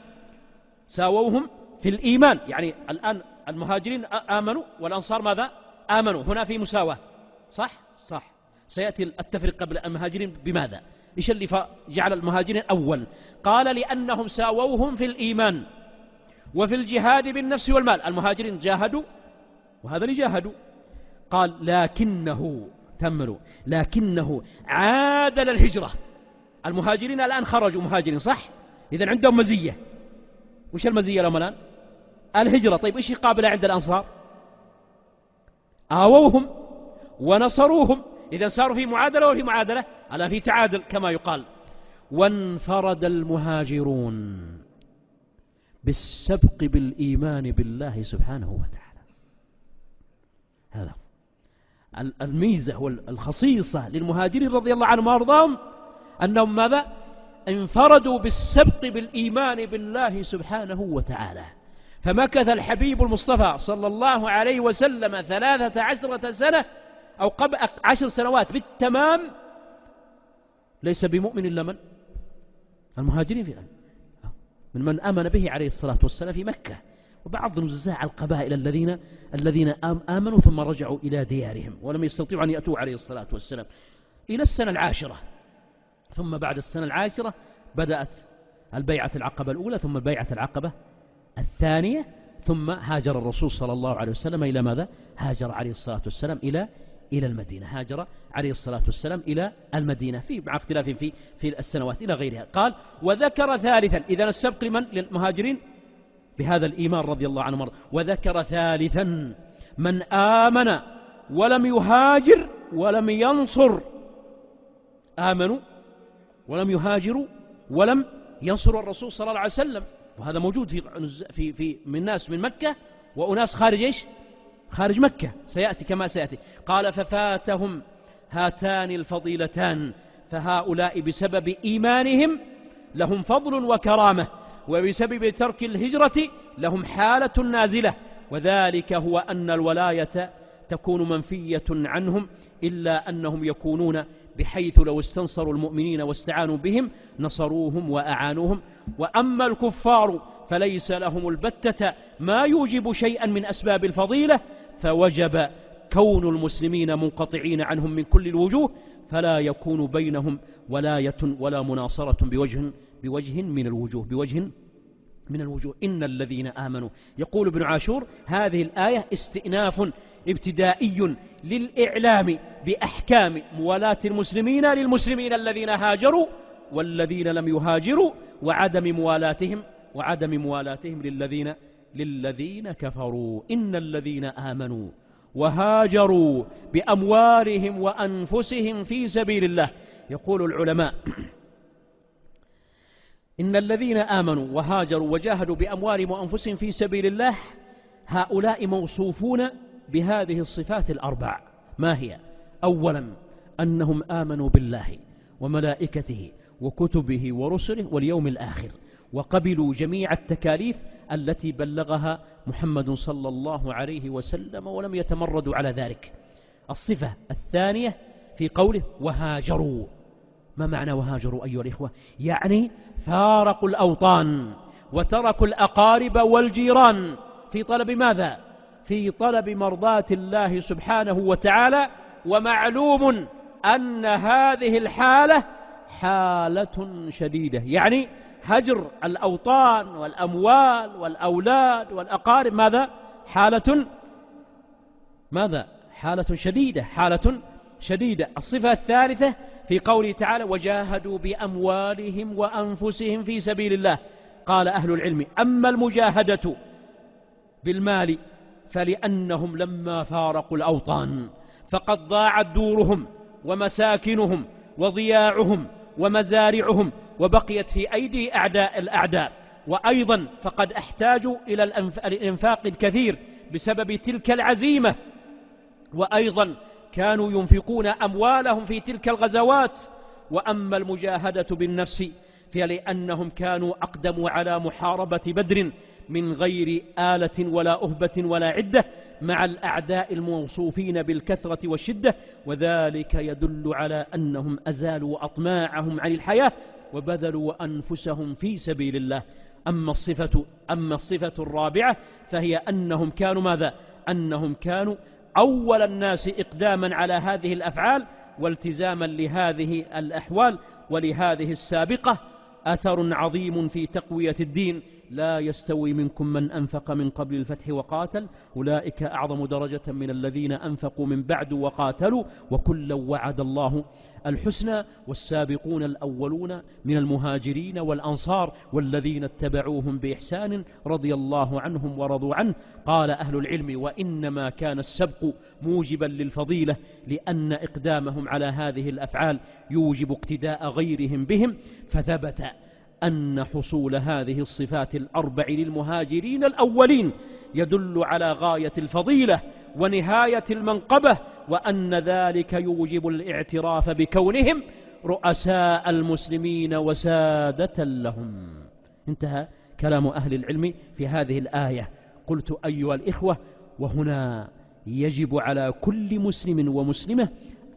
في الإيمان. يعني الآن المهاجرين آمنوا والأنصار ماذا؟ آمنوا هنا في مساواة، صح؟ صح. سيأتي التفريق قبل المهاجرين بماذا؟ إيش اللي جعل المهاجرين أول؟ قال لأنهم ساووهم في الإيمان وفي الجهاد بالنفس والمال. المهاجرين جاهدوا وهذا اللي جاهدوا. قال لكنه، تملوا، لكنه عادل الهجرة. المهاجرين الآن خرجوا مهاجرين، صح؟ إذن عندهم مزية. وش المزية لهم الآن؟ الهجرة. طيب إيش قابلة عند الأنصار؟ آووهم ونصروهم. إذن صاروا في معادلة وفي معادلة، الآن في تعادل كما يقال. وانفرد المهاجرون بالسبق بالإيمان بالله سبحانه وتعالى. هذا الميزة والخصيصة للمهاجرين رضي الله عنهم وارضاهم، أنهم ماذا؟ انفردوا بالسبق بالإيمان بالله سبحانه وتعالى. فمكث الحبيب المصطفى صلى الله عليه وسلم 13 سنة أو قبل 10 سنوات بالتمام ليس بمؤمن إلا من؟ المهاجرين في من آمن به عليه الصلاة والسلام في مكة، وبعض نزاع القبائل الذين آمنوا ثم رجعوا إلى ديارهم ولم يستطيعوا أن يأتوا عليه الصلاة والسلام إلى السنة 10. ثم بعد السنة 10 بدأت البيعة العقبة الأولى، ثم البيعة العقبة الثانية، ثم هاجر الرسول صلى الله عليه وسلم إلى ماذا؟ هاجر عليه الصلاة والسلام إلى المدينة. هاجر عليه الصلاة والسلام إلى المدينة مع اختلاف في السنوات إلى غيرها. قال وذكر ثالثا، إذن السبق لمن؟ للمهاجرين بهذا الإيمان رضي الله عنهم. وذكر ثالثا من آمن ولم يهاجر ولم ينصر. آمنوا ولم يهاجروا ولم ينصروا الرسول صلى الله عليه وسلم، وهذا موجود في من ناس من مكة وأناس خارج إيش؟ خارج مكة، سيأتي كما سيأتي. قال ففاتهم هاتان الفضيلتان، فهؤلاء بسبب إيمانهم لهم فضل وكرامة، وبسبب ترك الهجرة لهم حالة نازلة، وذلك هو أن الولاية تكون منفية عنهم، إلا أنهم يكونون بحيث لو استنصروا المؤمنين واستعانوا بهم نصروهم وأعانوهم. وأما الكفار فليس لهم البتة ما يوجب شيئا من أسباب الفضيلة، فوجب كون المسلمين منقطعين عنهم من كل الوجوه، فلا يكون بينهم ولاية ولا مناصرة بوجه من الوجوه. إن الذين آمنوا، يقول ابن عاشور هذه الآية استئناف ابتدائي للإعلام بأحكام موالاة المسلمين للمسلمين الذين هاجروا والذين لم يهاجروا، وعدم موالاتهم للذين كفروا. إن الذين آمنوا وهاجروا بأموالهم وأنفسهم في سبيل الله. يقول العلماء إن الذين آمنوا وهاجروا وجاهدوا بأموالهم وأنفسهم في سبيل الله، هؤلاء موصوفون بهذه الصفات الأربع. ما هي؟ أولا أنهم آمنوا بالله وملائكته وكتبه ورسله واليوم الآخر، وقبلوا جميع التكاليف التي بلغها محمد صلى الله عليه وسلم ولم يتمردوا على ذلك. الصفة الثانية في قوله وهاجروا. ما معنى وهاجروا أيها الإخوة؟ يعني فارقوا الأوطان وتركوا الأقارب والجيران في طلب ماذا؟ في طلب مرضاة الله سبحانه وتعالى. ومعلوم أن هذه الحالة حالة شديدة، يعني هجر الأوطان والأموال والأولاد والأقارب ماذا؟ حالة شديدة. الصفة الثالثة في قوله تعالى وجاهدوا بأموالهم وأنفسهم في سبيل الله. قال أهل العلم أما المجاهدة بالمال فلأنهم لما فارقوا الأوطان فقد ضاعت دورهم ومساكنهم وضياعهم ومزارعهم وبقيت في أيدي الأعداء، وأيضا فقد احتاجوا إلى الإنفاق الكثير بسبب تلك العزيمة، وأيضا كانوا ينفقون أموالهم في تلك الغزوات. وأما المجاهدة بالنفس فلأنهم كانوا أقدموا على محاربة بدر من غير آلة ولا أهبة ولا عدة مع الأعداء الموصوفين بالكثرة والشدة، وذلك يدل على أنهم أزالوا أطماعهم عن الحياة وبذلوا أنفسهم في سبيل الله. أما الصفة الرابعة فهي أنهم كانوا ماذا؟ أنهم كانوا أول الناس إقداما على هذه الأفعال والتزاما لهذه الأحوال ولهذه السابقة، أثر عظيم في تقوية الدين. لا يستوي منكم من أنفق من قبل الفتح وقاتل أولئك أعظم درجة من الذين أنفقوا من بعد وقاتلوا وكلا وعد الله الحسنى. والسابقون الأولون من المهاجرين والأنصار والذين اتبعوهم بإحسان رضي الله عنهم ورضوا عنه. قال أهل العلم: وإنما كان السبق موجبا للفضيلة، لأن إقدامهم على هذه الأفعال يوجب اقتداء غيرهم بهم، فثبت أن حصول هذه الصفات الأربع للمهاجرين الأولين يدل على غاية الفضيلة ونهاية المنقبة، وأن ذلك يوجب الاعتراف بكونهم رؤساء المسلمين وسادة لهم. انتهى كلام أهل العلم في هذه الآية. قلت أيها الإخوة، وهنا يجب على كل مسلم ومسلمة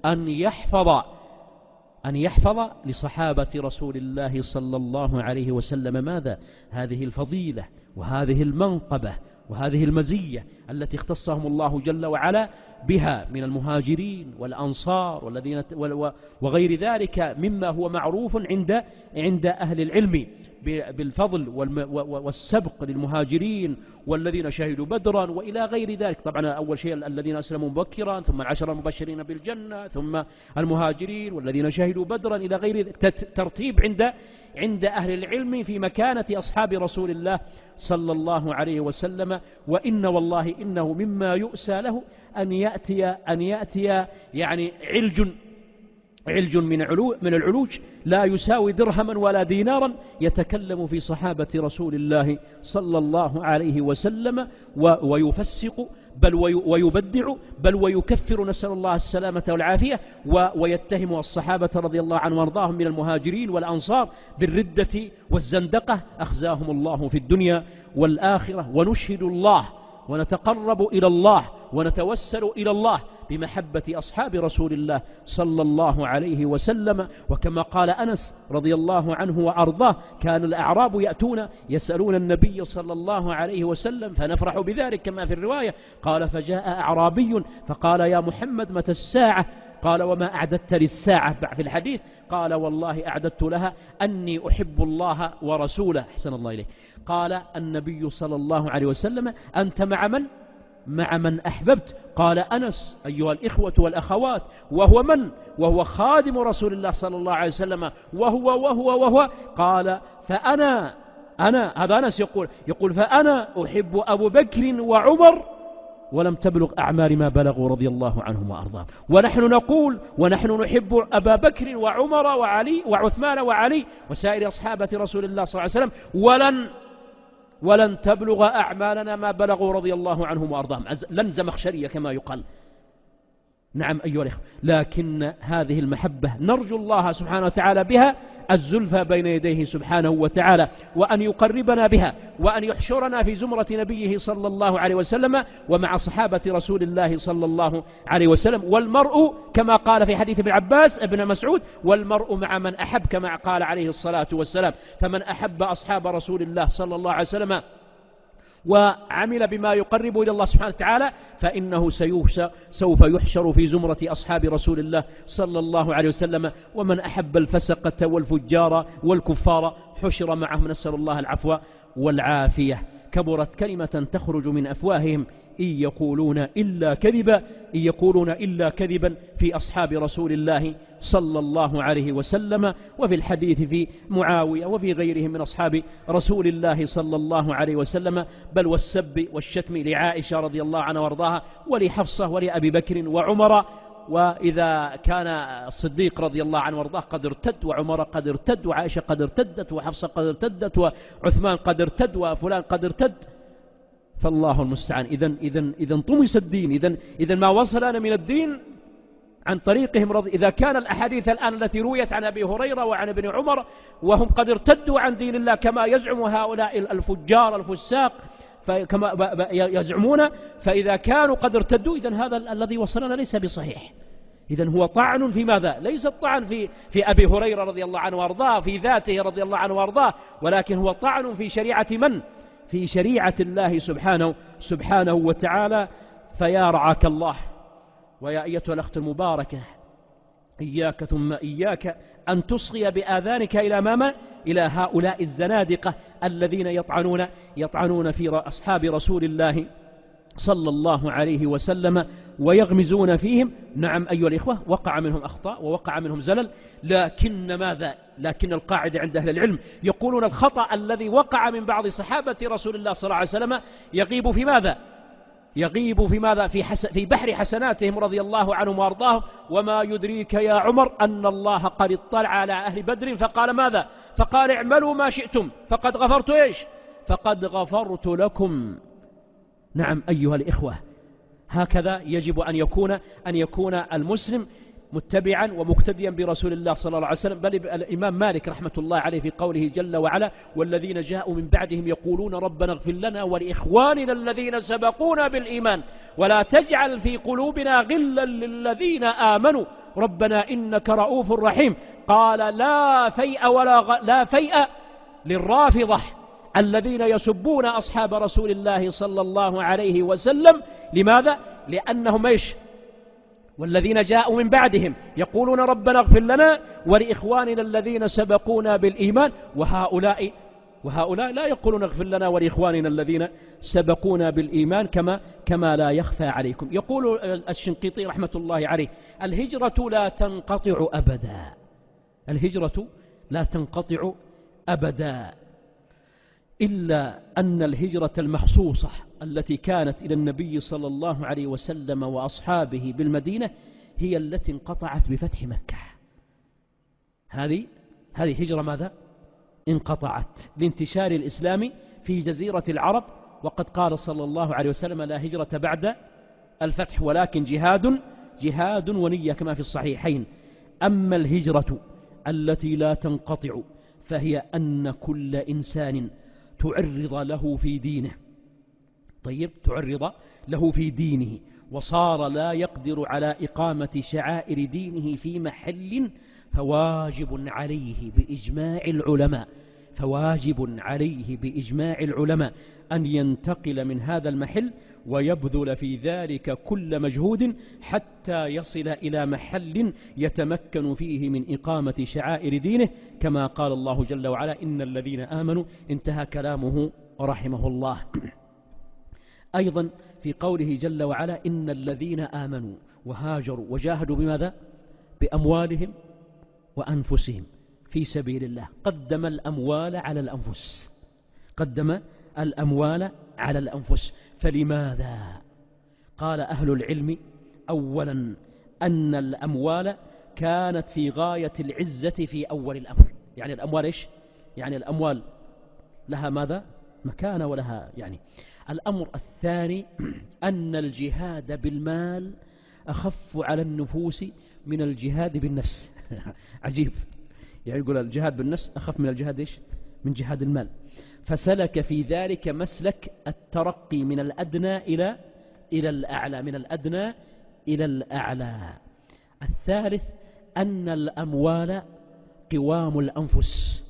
أن يحفظ لصحابة رسول الله صلى الله عليه وسلم ماذا؟ هذه الفضيلة وهذه المنقبة وهذه المزية التي اختصهم الله جل وعلا بها من المهاجرين والأنصار والذين وغير ذلك مما هو معروف عند أهل العلم بالفضل والسبق للمهاجرين والذين شهدوا بدرا وإلى غير ذلك. طبعا أول شيء الذين أسلموا مبكرا، ثم العشر المبشرين بالجنة، ثم المهاجرين والذين شهدوا بدرا إلى غير ذلك. ترتيب عند أهل العلم في مكانة أصحاب رسول الله صلى الله عليه وسلم. وإن والله إنه مما يؤسى له أن يأتي يعني علج من العلوج لا يساوي درهما ولا دينارا يتكلم في صحابة رسول الله صلى الله عليه وسلم ويفسق بل ويبدع بل ويكفر، نسأل الله السلامة والعافية، ويتهم الصحابة رضي الله عنهم وارضاهم من المهاجرين والأنصار بالردة والزندقة، أخزاهم الله في الدنيا والآخرة. ونشهد الله ونتقرب إلى الله ونتوسل إلى الله بمحبة أصحاب رسول الله صلى الله عليه وسلم. وكما قال أنس رضي الله عنه وأرضاه: كان الأعراب يأتون يسألون النبي صلى الله عليه وسلم فنفرح بذلك كما في الرواية. قال: فجاء أعرابي فقال: يا محمد متى الساعة؟ قال: وما أعددت للساعة؟ في الحديث قال: والله أعددت لها أني أحب الله ورسوله. أحسن الله إليك. قال النبي صلى الله عليه وسلم: أنت مع من أحببت. قال أنس: أيها الإخوة والأخوات، وهو من؟ وهو خادم رسول الله صلى الله عليه وسلم، وهو قال: فأنا هذا أنس يقول فأنا أحب أبو بكر وعمر ولم تبلغ أعمار ما بلغوا رضي الله عنهم وأرضاهم. ونحن نقول ونحن نحب أبا بكر وعمر وعلي وعثمان وعلي وسائر أصحابة رسول الله صلى الله عليه وسلم ولن تبلغ أعمالنا ما بلغوا رضي الله عنهم وأرضاهم. لن زمخشرية كما يقال. نعم أيها الأخوة، لكن هذه المحبة نرجو الله سبحانه وتعالى بها الزلفى بين يديه سبحانه وتعالى، وأن يقربنا بها، وأن يحشرنا في زمرة نبيه صلى الله عليه وسلم ومع صحابة رسول الله صلى الله عليه وسلم. والمرء كما قال في حديث ابن عباس ابن مسعود: والمرء مع من أحب، كما قال عليه الصلاة والسلام. فمن أحب أصحاب رسول الله صلى الله عليه وسلم وعمل بما يقرب إلى الله سبحانه وتعالى فإنه سوف يحشر في زمرة أصحاب رسول الله صلى الله عليه وسلم. ومن أحب الفسقة والفجار والكفار حشر معهم، نسأل الله العفو والعافية. كبرت كلمة تخرج من أفواههم إن يقولون إلا كذبا في أصحاب رسول الله صلى الله عليه وسلم. وفي الحديث في معاوية وفي غيرهم من أصحاب رسول الله صلى الله عليه وسلم، بل والسب والشتم لعائشة رضي الله عنها وارضاها ولحفصة ولأبي بكر وعمر. وإذا كان الصديق رضي الله عنه وارضاه قد ارتد، وعمر قد ارتد، وعائشة قد ارتدت، وحفصة قد ارتدت، وعثمان قد ارتد، وفلان قد ارتد، فالله المستعان. إذن طمس الدين، إذن ما وصلنا من الدين عن طريقهم إذا كان الأحاديث الآن التي رويت عن أبي هريرة وعن ابن عمر وهم قد ارتدوا عن دين الله كما يزعم هؤلاء الفجار الفساق كما يزعمون، فإذا كانوا قد ارتدوا إذن هذا الذي وصلنا ليس بصحيح. إذن هو طعن في ماذا؟ ليس الطعن في أبي هريرة رضي الله عنه وارضاه في ذاته رضي الله عنه وارضاه، ولكن هو طعن في شريعة من؟ في شريعة الله سبحانه وتعالى. فيا رعاك الله ويا أيتها الأخت المباركة، إياك ثم إياك أن تصغي بآذانك إلى ماما إلى هؤلاء الزنادقة الذين يطعنون في أصحاب رسول الله صلى الله عليه وسلم ويغمزون فيهم. نعم أيها الإخوة، وقع منهم أخطاء ووقع منهم زلل، لكن ماذا؟ لكن القاعدة عند أهل العلم يقولون الخطأ الذي وقع من بعض صحابة رسول الله صلى الله عليه وسلم يغيب في ماذا؟ يغيب في ماذا؟ في بحر حسناتهم رضي الله عنهم وارضاهم. وما يدريك يا عمر أن الله قد اطلع على أهل بدر فقال ماذا؟ فقال اعملوا ما شئتم فقد غفرت إيش؟ فقد غفرت لكم. نعم أيها الإخوة، هكذا يجب أن يكون المسلم متبعا ومقتديا برسول الله صلى الله عليه وسلم. بل الإمام مالك رحمة الله عليه في قوله جل وعلا: والذين جاءوا من بعدهم يقولون ربنا اغفر لنا ولإخواننا الذين سبقونا بالإيمان ولا تجعل في قلوبنا غلا للذين آمنوا ربنا إنك رؤوف رحيم. قال: لا فيء للرافضة الذين يسبون أصحاب رسول الله صلى الله عليه وسلم. لماذا؟ لأنهم إيش؟ والذين جاءوا من بعدهم يقولون ربنا اغفر لنا ولإخواننا الذين سبقونا بالإيمان، وهؤلاء لا يقولون اغفر لنا ولإخواننا الذين سبقونا بالإيمان كما لا يخفى عليكم. يقول الشنقيطي رحمة الله عليه: الهجرة لا تنقطع أبدا، الهجرة لا تنقطع أبدا، إلا أن الهجرة المخصوصة التي كانت إلى النبي صلى الله عليه وسلم وأصحابه بالمدينة هي التي انقطعت بفتح مكة. هذه هجرة ماذا؟ انقطعت لانتشار الإسلام في جزيرة العرب. وقد قال صلى الله عليه وسلم: لا هجرة بعد الفتح ولكن جهاد ونية كما في الصحيحين. أما الهجرة التي لا تنقطع فهي أن كل إنسان تعرض له في دينه، تعرض له في دينه وصار لا يقدر على إقامة شعائر دينه في محل، فواجب عليه بإجماع العلماء أن ينتقل من هذا المحل ويبذل في ذلك كل مجهود حتى يصل إلى محل يتمكن فيه من إقامة شعائر دينه، كما قال الله جل وعلا: إن الذين آمنوا. انتهى كلامه رحمه الله. أيضا في قوله جل وعلا: إن الذين آمنوا وهاجروا وجاهدوا بماذا؟ بأموالهم وأنفسهم في سبيل الله. قدم الأموال على الأنفس. فلماذا؟ قال أهل العلم: أولا أن الأموال كانت في غاية العزة في أول الأمر. يعني الأموال إيش؟ يعني الأموال لها ماذا؟ مكانة ولها الأمر الثاني أن الجهاد بالمال أخف على النفوس من الجهاد بالنفس. عجيب، يقول الجهاد بالنفس أخف من الجهاد إيش؟ من جهاد المال. فسلك في ذلك مسلك الترقي من الأدنى إلى الأعلى، من الأدنى إلى الأعلى. الثالث أن الأموال قوام الأنفس،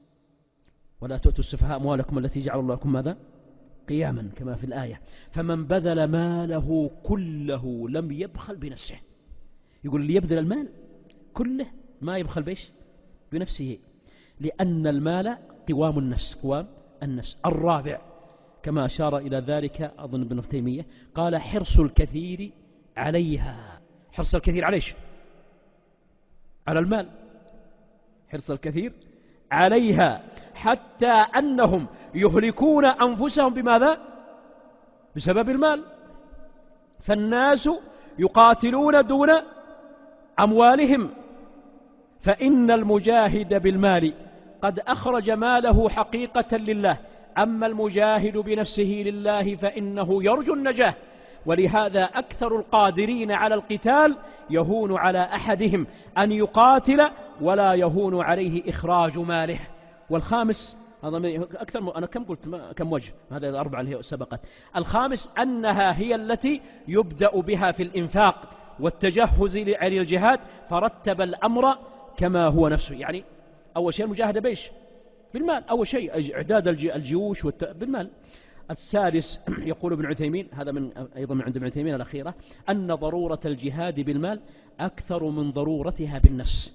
ولا تؤتوا السفهاء أموالكم التي جعل الله لكم ماذا؟ قياما، كما في الآية. فمن بذل ماله كله لم يبخل بنفسه. يقول اللي يبذل المال كله ما يبخل بيش؟ بنفسه، لأن المال قوام النفس. الرابع كما أشار إلى ذلك أظن ابن تيمية، قال: حرص الكثير عليها. حرص الكثير عليش؟ على المال. حرص الكثير عليها حتى أنهم يهلكون أنفسهم بماذا؟ بسبب المال. فالناس يقاتلون دون أموالهم، فإن المجاهد بالمال قد أخرج ماله حقيقة لله، أما المجاهد بنفسه لله فإنه يرجو النجاة. ولهذا أكثر القادرين على القتال يهون على أحدهم أن يقاتل ولا يهون عليه إخراج ماله. والخامس، هذا أكثر، أنا كم قلت؟ كم وجه؟ هذا الأربعة اللي سبقت. الخامس أنها هي التي يبدأ بها في الإنفاق والتجهز للجهاد، فرتب الأمر كما هو نفسه. يعني أول شيء المجاهدة بيش؟ بالمال. أول شيء إعداد الجيوش بالمال. السادس يقول ابن عثيمين، هذا أيضا من عند ابن عثيمين الأخيرة، أن ضرورة الجهاد بالمال أكثر من ضرورتها بالنفس،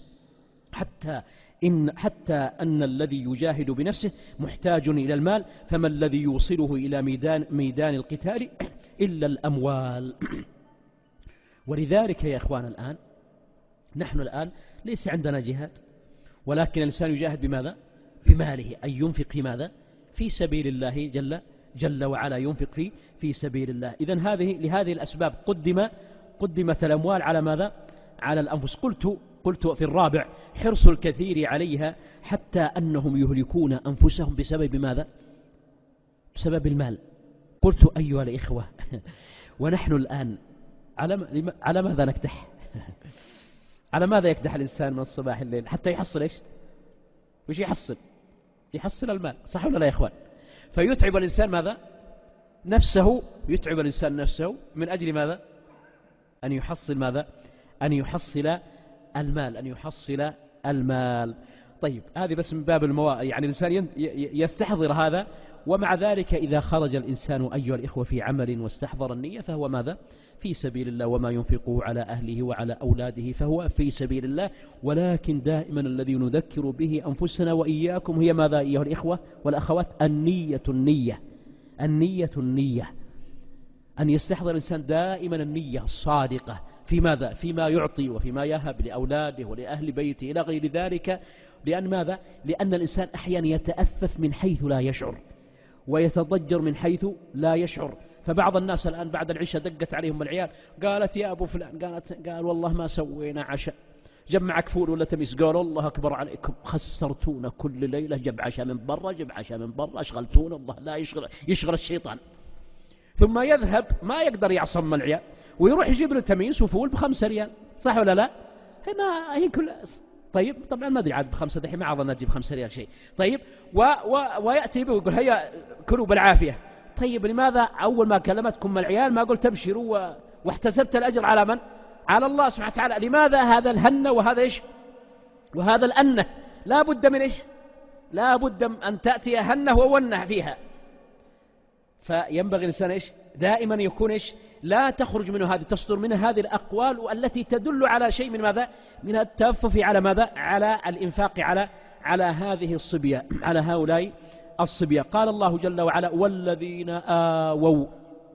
حتى أن الذي يجاهد بنفسه محتاج إلى المال، فما الذي يوصله إلى ميدان القتال إلا الأموال. ولذلك يا إخوان الآن نحن الآن ليس عندنا جهاد، ولكن الإنسان يجاهد بماذا؟ بماله، أن ينفق في ماذا؟ في سبيل الله جل وعلا، ينفق في سبيل الله. إذن لهذه الأسباب قدمت الأموال على ماذا؟ على الأنفس. قلت في الرابع: حرص الكثير عليها حتى أنهم يهلكون أنفسهم بسبب ماذا؟ بسبب المال. قلت أيها الإخوة ونحن الآن على ماذا نكدح؟ على ماذا يكدح الإنسان من الصباح الليل حتى يحصل إيش؟ وش يحصل؟ يحصل المال، صح ولا لا يا إخوان؟ فيتعب الإنسان ماذا؟ نفسه، يتعب الإنسان نفسه من أجل ماذا؟ أن يحصل ماذا؟ أن يحصل المال. طيب، هذه بس من باب يعني الإنسان يستحضر هذا. ومع ذلك إذا خرج الإنسان أيها الإخوة في عمل واستحضر النية فهو ماذا؟ في سبيل الله، وما ينفقه على أهله وعلى أولاده فهو في سبيل الله. ولكن دائما الذي نذكر به أنفسنا وإياكم هي ماذا أيها الإخوة والأخوات؟ النية. أن يستحضر الإنسان دائما النية الصادقة في ماذا؟ فيما يعطي وفيما يهب لأولاده ولأهل بيته إلى غير ذلك. لأن ماذا؟ لأن الإنسان أحيانا يتأفف من حيث لا يشعر، ويتضجر من حيث لا يشعر. فبعض الناس الآن بعد العشاء دقت عليهم العيال، قالت يا أبو فلان، قال والله ما سوينا عشاء، جمعك فول ولا تميس؟ قال الله أكبر عليكم، خسرتونا كل ليلة، جب عشاء من برا، أشغلتونا، الله لا يشغل الشيطان. ثم يذهب ما يقدر يعصم العيال ويروح يجيب له تميس وفول ب5 ريال، صح ولا لا؟ هي كل طيب، طبعا ما ادري عاد ب5 دحين، ما اظن اجيب 5 ريال شيء. طيب، وياتي به ويقول هيا كلوا بالعافيه. طيب، لماذا اول ما كلمتكم العيال ما قلت ابشروا واحتسبت الاجر على من؟ على الله سبحانه وتعالى. لماذا هذا الهنه وهذا ايش؟ وهذا الانه؟ لا بد من ايش؟ لا بد ان تاتي هنه وونه فيها. فينبغي الانسان ايش؟ دائما يكون ايش؟ لا تخرج منه هذه، تصدر منه هذه الأقوال التي تدل على شيء من ماذا؟ من التأفف على ماذا؟ على الإنفاق على هذه الصبية، على هؤلاء الصبية. قال الله جل وعلا: والذين آووا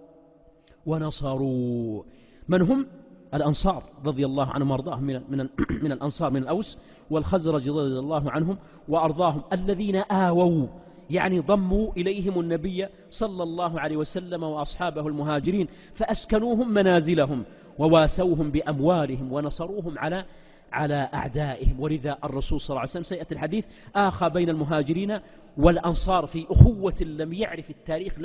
ونصروا. من هم؟ الأنصار رضي الله عنهم وارضاهم، من الأنصار، من الأوس والخزرج رضي الله عنهم وأرضاهم. الذين آووا يعني ضموا إليهم النبي صلى الله عليه وسلم وأصحابه المهاجرين، فأسكنوهم منازلهم وواسوهم بأموالهم ونصروهم على أعدائهم. ولذا الرسول صلى الله عليه وسلم سيأتي الحديث آخى بين المهاجرين والأنصار في أخوة لم يعرف التاريخ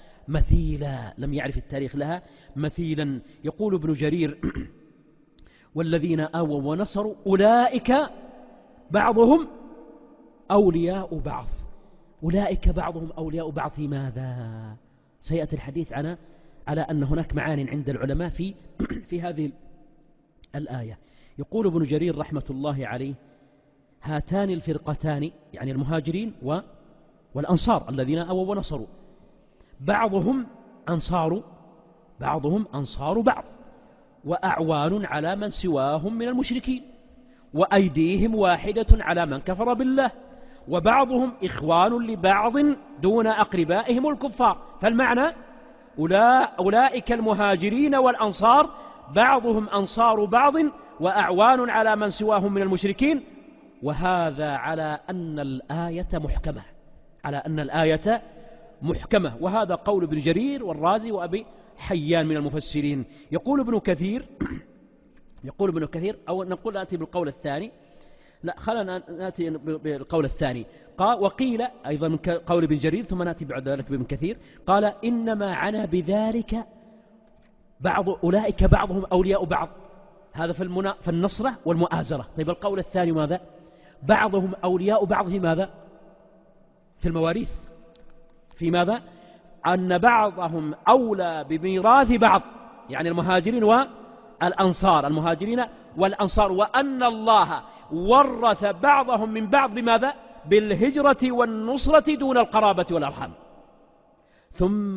لها مثيلا. يقول ابن جرير: والذين آووا ونصروا أولئك بعضهم أولياء بعض. أولئك بعضهم أولياء بعض في ماذا؟ سيأتي الحديث على أن هناك معان عند العلماء في هذه الآية. يقول ابن جرير رحمة الله عليه: هاتان الفرقتان يعني المهاجرين والأنصار الذين أووا ونصروا، بعضهم أنصار بعض، وأعوان على من سواهم من المشركين، وأيديهم واحدة على من كفر بالله، وبعضهم إخوان لبعض دون أقربائهم الكفار. فالمعنى أولئك المهاجرين والأنصار بعضهم أنصار بعض وأعوان على من سواهم من المشركين. وهذا على أن الآية محكمة، وهذا قول ابن جرير والرازي وأبي حيان من المفسرين. يقول ابن كثير أو نقول نأتي بالقول الثاني، لا خلنا نأتي بالقول الثاني. وقيل أيضا من قول ابن جرير ثم نأتي بعد ذلك بابن كثير، قال: إنما عنا بذلك أولئك بعضهم أولياء بعض، هذا في النصرة والمؤازرة. طيب، القول الثاني ماذا؟ بعضهم أولياء بعض في ماذا؟ في المواريث. في ماذا؟ أن بعضهم أولى بميراث بعض، يعني المهاجرين والأنصار، وأن الله ورث بعضهم من بعض بماذا؟ بالهجرة والنصرة دون القرابة والأرحام. ثم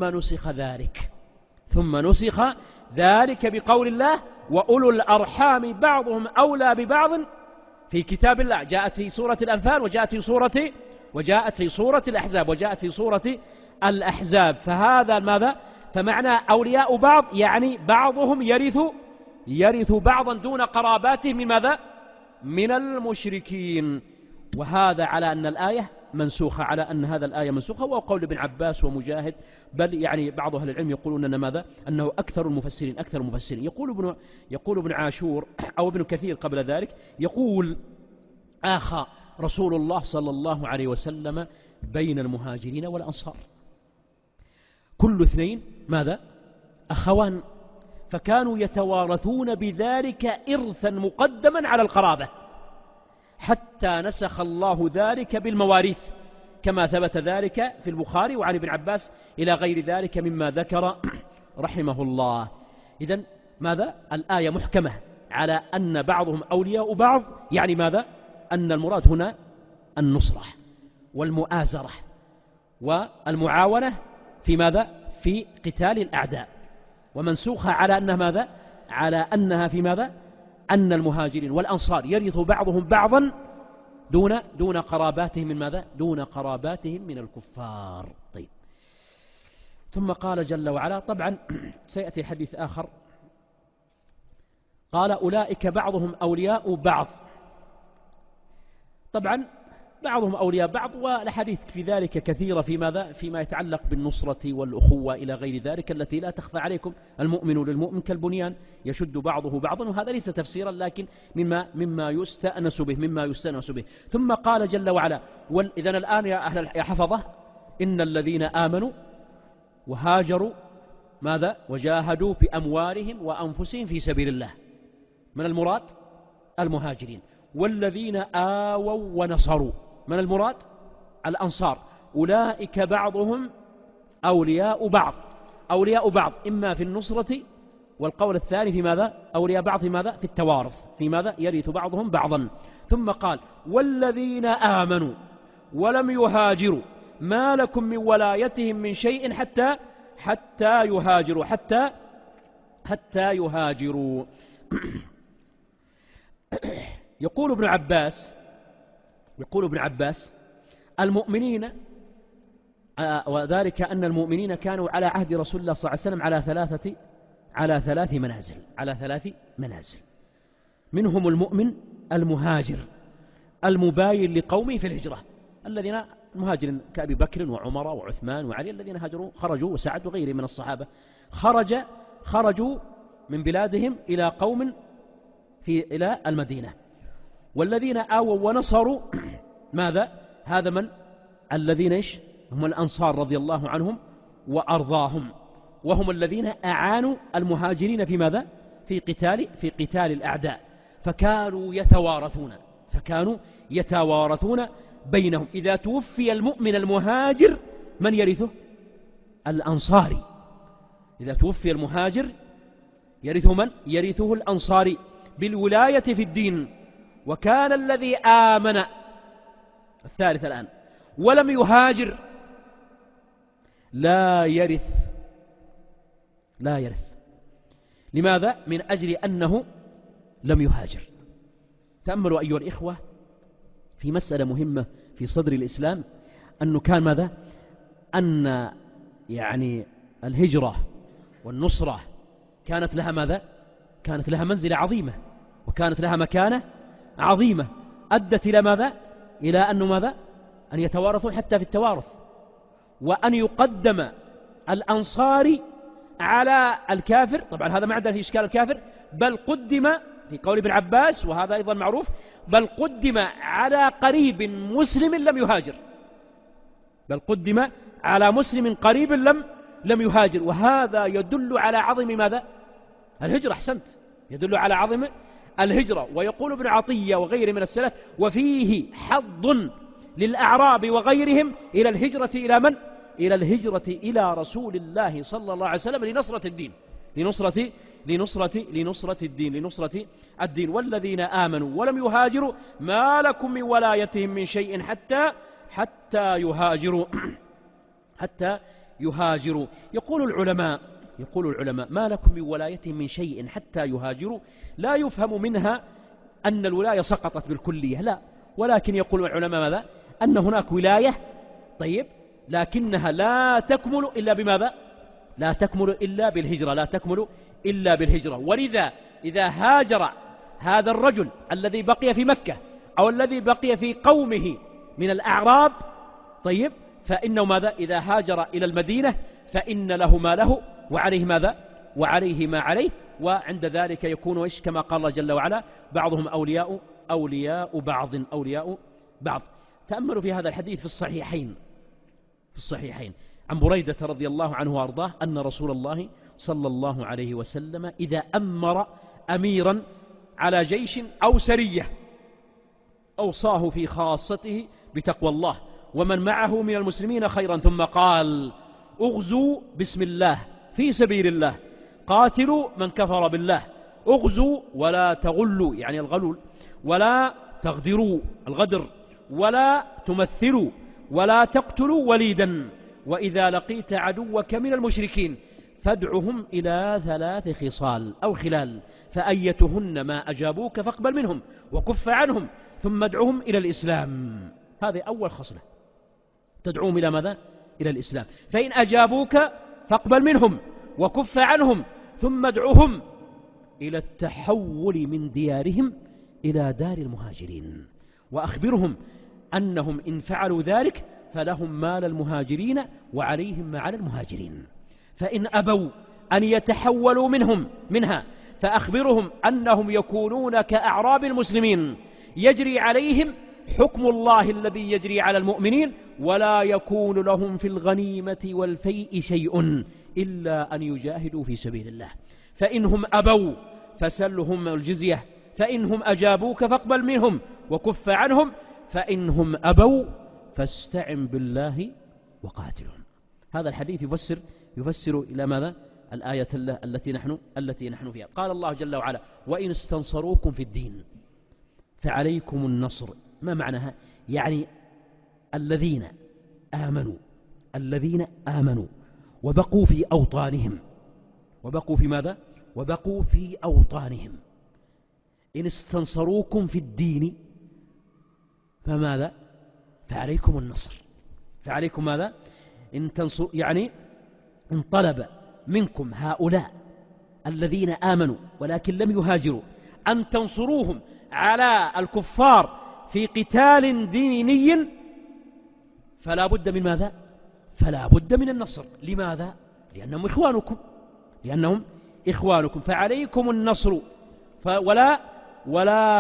نسخ ذلك بقول الله وأولو الأرحام بعضهم أولى ببعض في كتاب الله. جاءت في سورة الأنفال وجاءت في سورة الأحزاب وجاءت في سورة الأحزاب. فهذا ماذا؟ فمعنى أولياء بعض يعني بعضهم يرث بعضا دون قراباته من ماذا؟ من المشركين. وهذا على أن الآية منسوخة، على أن هذا الآية منسوخة، وهو قول ابن عباس ومجاهد، بل يعني بعض أهل العلم يقولون أن ماذا؟ أنه أكثر المفسرين. يقول ابن عاشور أو ابن كثير قبل ذلك، يقول آخى رسول الله صلى الله عليه وسلم بين المهاجرين والأنصار، كل اثنين ماذا؟ أخوان، فكانوا يتوارثون بذلك إرثا مقدما على القرابة، حتى نسخ الله ذلك بالمواريث، كما ثبت ذلك في البخاري وعن ابن عباس إلى غير ذلك مما ذكر رحمه الله. إذن ماذا؟ الآية محكمة على أن بعضهم أولياء بعض، يعني ماذا؟ أن المراد هنا النصرة والمؤازرة والمعاونة في ماذا؟ في قتال الأعداء. ومنسوخة على أنها ماذا؟ على أنها في ماذا؟ أن المهاجرين والأنصار يرث بعضهم بعضا دون قراباتهم من ماذا؟ دون قراباتهم من الكفار. طيب، ثم قال جل وعلا، طبعا سيأتي حديث آخر، قال أولئك بعضهم أولياء بعض. طبعا بعضهم أولياء بعض، والحديث في ذلك كثيرة في ماذا؟ فيما يتعلق بالنصرة والأخوة إلى غير ذلك، التي لا تخفى عليكم، المؤمن للمؤمن كالبنيان يشد بعضه بعضا. وهذا ليس تفسيرا، لكن مما يستأنس به. ثم قال جل وعلا، إذن الآن يا حفظة، إن الذين آمنوا وهاجروا ماذا؟ وجاهدوا بأموالهم وأنفسهم في سبيل الله، من المراد؟ المهاجرين. والذين آووا ونصروا، من المراد؟ الأنصار. أولئك بعضهم أولياء بعض، إما في النصرة، والقول الثاني في ماذا؟ أولياء بعض في ماذا؟ في التوارث، في ماذا؟ يرث بعضهم بعضا. ثم قال والذين آمنوا ولم يهاجروا ما لكم من ولايتهم من شيء حتى يهاجروا. يقول ابن عباس المؤمنين، وذلك أن المؤمنين كانوا على عهد رسول الله صلى الله عليه وسلم على ثلاث منازل، منهم المؤمن المهاجر المباين لقومه في الهجرة، الذين المهاجرين كأبي بكر وعمر وعثمان وعلي، الذين هاجروا خرجوا، وسعد وغيرهم من الصحابة، خرجوا من بلادهم إلى قوم إلى المدينة. والذين آووا ونصروا ماذا؟ هذا من؟ الذين هم الأنصار رضي الله عنهم وأرضاهم، وهم الذين أعانوا المهاجرين في ماذا؟ في قتال الأعداء. فكانوا يتوارثون بينهم. إذا توفي المؤمن المهاجر من يرثه؟ الأنصاري. إذا توفي المهاجر يرثه من؟ يرثه الأنصاري بالولاية في الدين. وكان الذي آمن، الثالث الآن، ولم يهاجر لا يرث. لماذا؟ من أجل أنه لم يهاجر. تأملوا أيها الإخوة في مسألة مهمة في صدر الإسلام، أنه كان ماذا؟ أن يعني الهجرة والنصرة كانت لها ماذا؟ كانت لها منزلة عظيمة، وكانت لها مكانة عظيمة، أدت إلى ماذا؟ إلى أنه ماذا؟ أن يتوارثوا حتى في التوارث، وأن يقدم الأنصاري على الكافر. طبعا هذا ما عندنا في إشكال الكافر، بل قدم في قول ابن عباس، وهذا أيضا معروف، بل قدم على قريب مسلم لم يهاجر، بل قدم على مسلم قريب لم يهاجر. وهذا يدل على عظم ماذا؟ الهجرة. أحسنت، يدل على عظم الهجرة. ويقول ابن عطية وغيره من السلف: وفيه حظ للأعراب وغيرهم إلى الهجرة إلى من؟ إلى الهجرة إلى رسول الله صلى الله عليه وسلم لنصرة الدين، لنصرة الدين. والذين آمنوا ولم يهاجروا ما لكم من ولايتهم من شيء حتى يهاجروا يهاجروا. يقول العلماء ما لكم من ولايتهم من شيء حتى يهاجروا، لا يفهم منها أن الولاية سقطت بالكلية، لا، ولكن يقول العلماء ماذا؟ أن هناك ولاية طيب لكنها لا تكمل إلا بماذا؟ لا تكمل إلا بالهجرة، لا تكمل إلا بالهجرة. ولذا إذا هاجر هذا الرجل الذي بقي في مكة أو الذي بقي في قومه من الأعراب طيب، فإنه ماذا؟ إذا هاجر إلى المدينة فإن له ما له وعليه ماذا؟ وعليه ما عليه، وعند ذلك يكون إيش؟ كما قال الله جل وعلا بعضهم أولياء بعض. تأملوا في هذا الحديث في الصحيحين عن بريدة رضي الله عنه وأرضاه أن رسول الله صلى الله عليه وسلم إذا أمر أميرا على جيش أو سرية أوصاه في خاصته بتقوى الله ومن معه من المسلمين خيرا، ثم قال: اغزوا بسم الله في سبيل الله، قاتلوا من كفر بالله، اغزوا ولا تغلوا يعني الغلول، ولا تغدروا الغدر، ولا تمثلوا، ولا تقتلوا وليدا، وإذا لقيت عدوك من المشركين فادعهم إلى 3 خصال أو خلال، فأيتهن ما أجابوك فاقبل منهم وكف عنهم، ثم ادعهم إلى الإسلام. هذه أول خصلة، تدعوهم إلى ماذا؟ إلى الإسلام. فإن أجابوك فاقبل منهم وكف عنهم، ثم ادعوهم إلى التحول من ديارهم إلى دار المهاجرين، وأخبرهم أنهم إن فعلوا ذلك فلهم مال المهاجرين وعليهم ما على المهاجرين. فإن أبوا أن يتحولوا منها فأخبرهم أنهم يكونون كأعراب المسلمين يجري عليهم حكم الله الذي يجري على المؤمنين، ولا يكون لهم في الغنيمة والفيء شيء إلا أن يجاهدوا في سبيل الله. فإنهم أبوا فسلهم الجزية، فإنهم أجابوك فاقبل منهم وكف عنهم، فإنهم أبوا فاستعن بالله وقاتلهم. هذا الحديث يفسر إلى ماذا؟ الآية التي نحن فيها. قال الله جل وعلا: وإن استنصروكم في الدين فعليكم النصر. ما معناها؟ يعني الذين آمنوا وبقوا في أوطانهم، وبقوا في ماذا؟ وبقوا في أوطانهم. إن استنصروكم في الدين فماذا؟ فعليكم النصر. فعليكم ماذا؟ إن تنصر يعني إن طلب منكم هؤلاء الذين آمنوا ولكن لم يهاجروا أن تنصروهم على الكفار في قتال ديني فلا بد من ماذا؟ فلا بد من النصر. لماذا؟ لأنهم إخوانكم. فعليكم النصر ولا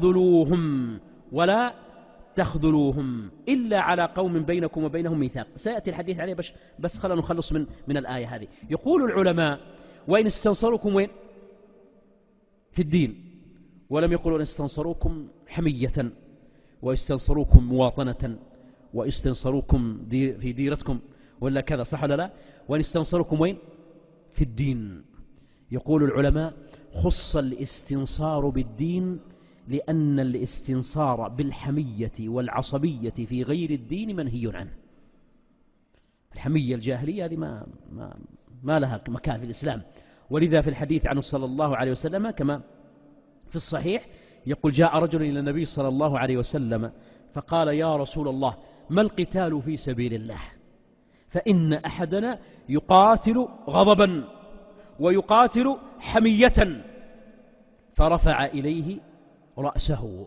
تخذلوهم إلا على قوم بينكم وبينهم ميثاق. سيأتي الحديث عليه بس خلنا نخلص من الآية هذه. يقول العلماء: وإن استنصروكم وين؟ في الدين، ولم يقولوا إن استنصروكم حمية، واستنصروكم مواطنة، واستنصروكم في ديرتكم ولا كذا، صح ولا لا؟ وإن استنصروكم وين؟ في الدين. يقول العلماء: خص الاستنصار بالدين لأن الاستنصار بالحمية والعصبية في غير الدين منهي عنه. الحمية الجاهلية هذه ما لها مكان في الإسلام. ولذا في الحديث عنه صلى الله عليه وسلم كما في الصحيح يقول: جاء رجل إلى النبي صلى الله عليه وسلم فقال: يا رسول الله، ما القتال في سبيل الله؟ فإن أحدنا يقاتل غضبا ويقاتل حمية. فرفع إليه رأسه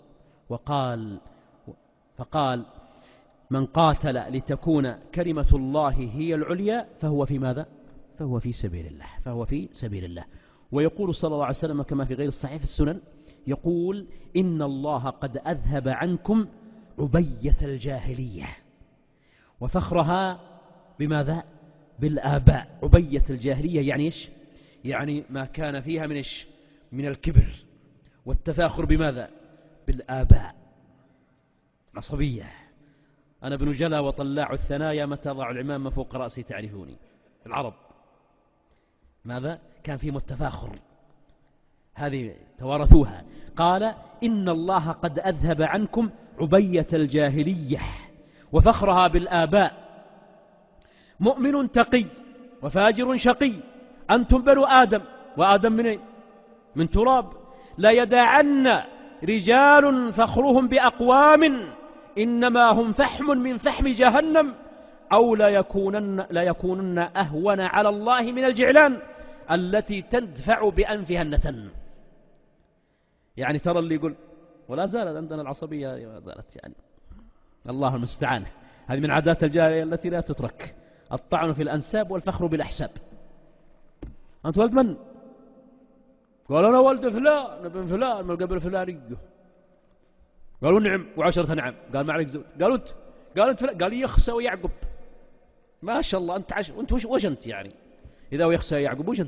فقال: من قاتل لتكون كلمة الله هي العليا فهو في ماذا؟ فهو في سبيل الله. ويقول صلى الله عليه وسلم كما في غير الصحيح في السنن، يقول: إن الله قد أذهب عنكم عبية الجاهلية وفخرها بماذا؟ بالآباء. عبية الجاهلية يعني إيش؟ يعني ما كان فيها من الكبر والتفاخر بماذا؟ بالآباء. عصبية. أنا ابن جلا وطلاع الثنايا، متى ضع العمام فوق رأسي تعرفوني. العرب ماذا؟ كان فيهم التفاخر، هذه توارثوها. قال: إن الله قد أذهب عنكم عبية الجاهلية وفخرها بالآباء، مؤمن تقي وفاجر شقي، أنتم بنو آدم، وآدم من أين؟ من تراب. لا يدعن رجال فخرهم بأقوام إنما هم فحم من فحم جهنم أو لا يكونن أهون على الله من الجعلان التي تدفع بأنفها النتن. يعني ترى اللي يقول ولا زالت عندنا العصبية، ما زالت يعني الله المستعان، هذه من عادات الجاهلية التي لا تترك، الطعن في الأنساب والفخر بالأحساب. أنت ولد من؟ قال أنا ولد فلان ابن فلان من القبيلة الفلانية. قالوا نعم وعشرة نعم. قال ما عليك زود. قالوا أنت فلان. قال يخسى ويعقب. ما شاء الله أنت وش أنت يعني إذا يخسى يعقب وش أنت؟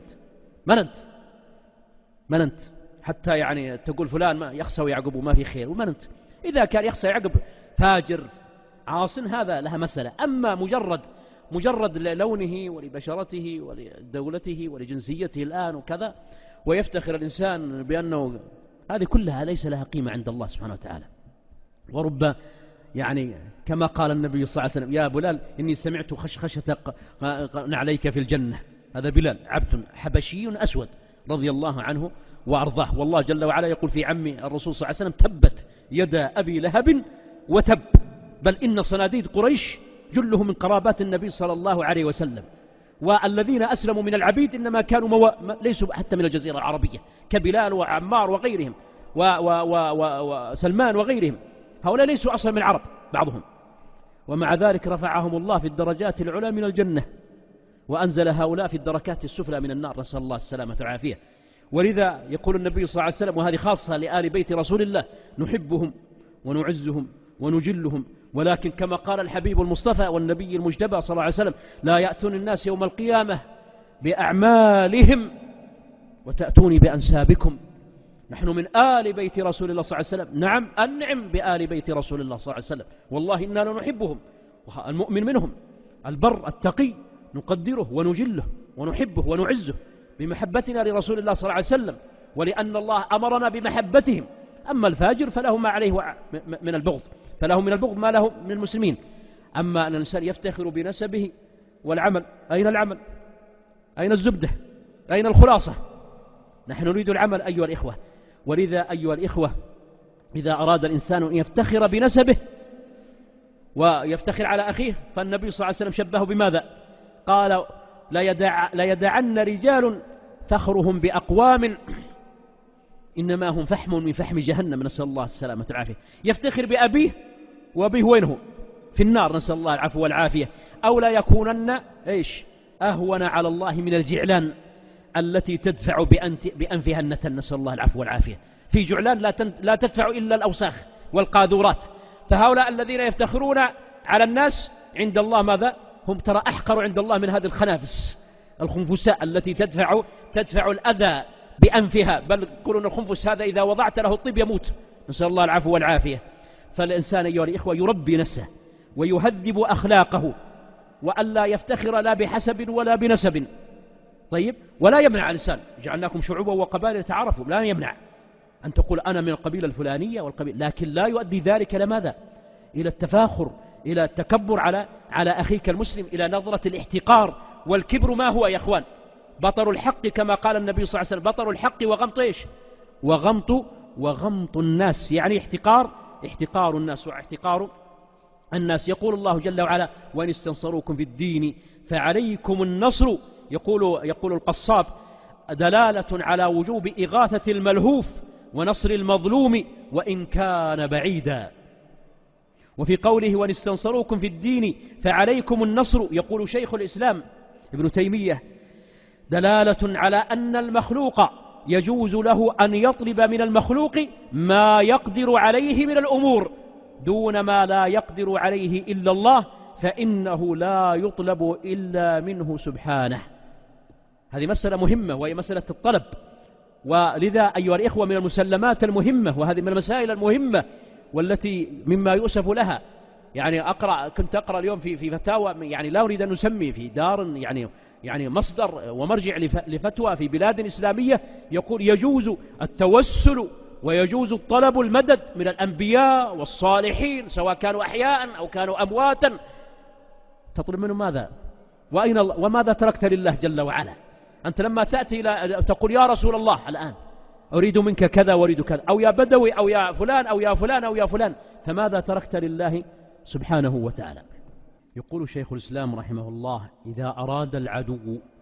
من أنت حتى يعني تقول فلان ما يخسى ويعقب وما في خير، ومن أنت؟ إذا كان يخسى يعقب فاجر عاص هذا لها مسألة، أما مجرد للونه ولبشرته ولدولته ولجنسيته الآن وكذا ويفتخر الإنسان بأنه، هذه كلها ليس لها قيمة عند الله سبحانه وتعالى. ورب يعني كما قال النبي صلى الله عليه وسلم يا بلال إني سمعت خشخشة نعليك في الجنة. هذا بلال عبد حبشي أسود رضي الله عنه وأرضاه، والله جل وعلا يقول في عم الرسول صلى الله عليه وسلم تبت يدا أبي لهب وتب، بل إن صناديد قريش جلهم من قرابات النبي صلى الله عليه وسلم، والذين أسلموا من العبيد إنما كانوا ليسوا حتى من الجزيرة العربية كبلال وعمار وغيرهم وسلمان وغيرهم، هؤلاء ليسوا أصلا من العرب بعضهم، ومع ذلك رفعهم الله في الدرجات العلى من الجنة وأنزل هؤلاء في الدركات السفلى من النار، نسأل الله السلامة والعافية. ولذا يقول النبي صلى الله عليه وسلم، وهذه خاصة لآل بيت رسول الله، نحبهم ونعزهم ونجلهم، ولكن كما قال الحبيب المصطفى والنبي المجتبى صلى الله عليه وسلم لا يأتون الناس يوم القيامة بأعمالهم وتأتوني بأنسابكم. نحن من آل بيت رسول الله صلى الله عليه وسلم، نعم أنعم بآل بيت رسول الله صلى الله عليه وسلم، والله إنا لنحبهم، المؤمن منهم البر التقي نقدره ونجله ونحبه ونعزه بمحبتنا لرسول الله صلى الله عليه وسلم، ولأن الله أمرنا بمحبتهم. أما الفاجر فله ما عليه من البغض، فله من البغض ما له من المسلمين. أما أن الإنسان يفتخر بنسبه والعمل، أين العمل؟ أين الزبدة؟ أين الخلاصة؟ نحن نريد العمل أيها الإخوة. ولذا أيها الإخوة إذا أراد الإنسان أن يفتخر بنسبه ويفتخر على أخيه، فالنبي صلى الله عليه وسلم شبهه بماذا؟ قال لا يدعن رجال فخرهم بأقوام إنما هم فحم من فحم جهنم، نسأل الله السلامة والعافية. يفتخر بأبيه وأبيه وينه؟ في النار، نسأل الله العفو والعافية. أو لا يكونن أهون على الله من الجعلان التي تدفع بأنفها النتن، نسأل الله العفو والعافية. في جعلان لا تدفع إلا الأوساخ والقاذورات. فهؤلاء الذين يفتخرون على الناس عند الله ماذا؟ هم ترى أحقر عند الله من هذه الخنافس الخنفساء التي تدفع الأذى بأنفها، بل يقولون الخنفس هذا إذا وضعت له الطيب يموت، نسأل الله العفو والعافية. فالإنسان أيها الإخوة يربي نفسه ويهذب أخلاقه، وألا يفتخر لا بحسب ولا بنسب. طيب، ولا يمنع الإنسان، جعلناكم شعوبا وقبائل تعارفوا، لا يمنع أن تقول أنا من القبيلة الفلانية لكن لا يؤدي ذلك لماذا؟ إلى التفاخر، إلى التكبر على أخيك المسلم، إلى نظرة الاحتقار. والكبر ما هو يا أخوان؟ بطر الحق كما قال النبي صلى الله عليه وسلم، بطر الحق وغمط وغمط الناس، يعني احتقار الناس واحتقار الناس. يقول الله جل وعلا وإن استنصروكم في الدين فعليكم النصر. يقول القصاب دلالة على وجوب إغاثة الملهوف ونصر المظلوم وإن كان بعيدا. وفي قوله وإن استنصروكم في الدين فعليكم النصر، يقول شيخ الإسلام ابن تيمية دلالة على أن المخلوق يجوز له أن يطلب من المخلوق ما يقدر عليه من الأمور دون ما لا يقدر عليه إلا الله، فإنه لا يطلب إلا منه سبحانه. هذه مسألة مهمة وهي مسألة الطلب. ولذا أيها الإخوة من المسلمات المهمة، وهذه من المسائل المهمة والتي مما يؤسف لها، يعني كنت أقرأ اليوم في فتاوى، يعني لا أريد أن نسمي في دار يعني مصدر ومرجع لفتوى في بلاد إسلامية، يقول يجوز التوسل ويجوز الطلب المدد من الأنبياء والصالحين سواء كانوا أحياء أو كانوا أمواتا. تطلب منهم ماذا؟ وماذا تركت لله جل وعلا؟ أنت لما تأتي إلى تقول يا رسول الله الآن أريد منك كذا وأريد كذا، أو يا بدوي أو يا فلان أو يا فلان أو يا فلان، فماذا تركت لله سبحانه وتعالى؟ يقول شيخ الإسلام رحمه الله: إذا أراد العدو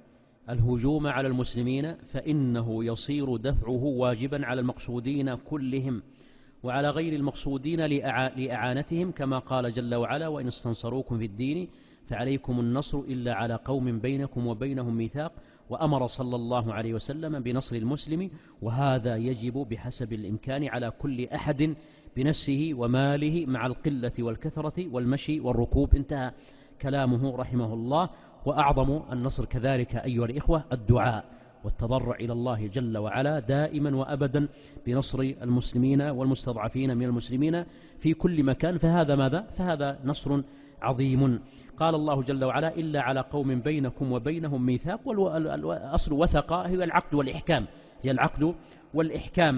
الهجوم على المسلمين فإنه يصير دفعه واجبا على المقصودين كلهم وعلى غير المقصودين لإعانتهم، كما قال جل وعلا: وإن استنصروكم في الدين فعليكم النصر إلا على قوم بينكم وبينهم ميثاق، وأمر صلى الله عليه وسلم بنصر المسلم، وهذا يجب بحسب الإمكان على كل أحد بنفسه وماله مع القلة والكثرة والمشي والركوب. انتهى كلامه رحمه الله. وأعظم النصر كذلك أيها الإخوة الدعاء والتضرع إلى الله جل وعلا دائما وأبدا بنصر المسلمين والمستضعفين من المسلمين في كل مكان، فهذا ماذا؟ فهذا نصر عظيم. قال الله جل وعلا: إلا على قوم بينكم وبينهم ميثاق. والأصل وثقة هي العقد والإحكام، هي العقد والإحكام.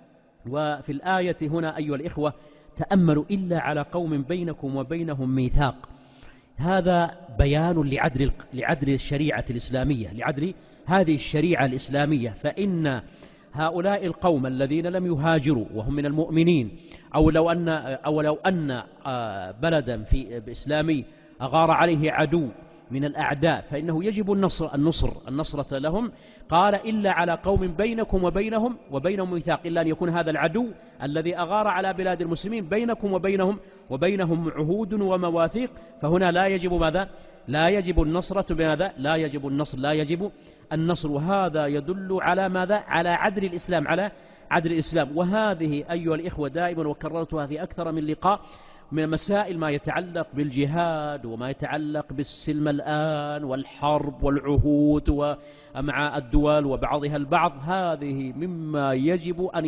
وفي الآية هنا أيها الإخوة تأملوا: إلا على قوم بينكم وبينهم ميثاق. هذا بيان لعدل الشريعة الإسلامية، لعدل هذه الشريعة الإسلامية. فإن هؤلاء القوم الذين لم يهاجروا وهم من المؤمنين، أو لو أن بلدا في إسلامي أغار عليه عدو من الأعداء فإنه يجب النصرة لهم. قال: إلا على قوم بينكم وبينهم ميثاق، إلا أن يكون هذا العدو الذي أغار على بلاد المسلمين بينكم وبينهم عهود ومواثيق، فهنا لا يجب ماذا؟ لا يجب النصرة بماذا؟ لا يجب النصر. وهذا يدل على ماذا؟ على عدل الإسلام. وهذه أيها الإخوة دائما وكررتها في أكثر من لقاء، من مسائل ما يتعلق بالجهاد وما يتعلق بالسلم الآن والحرب والعهود ومع الدول وبعضها البعض، هذه مما يجب أن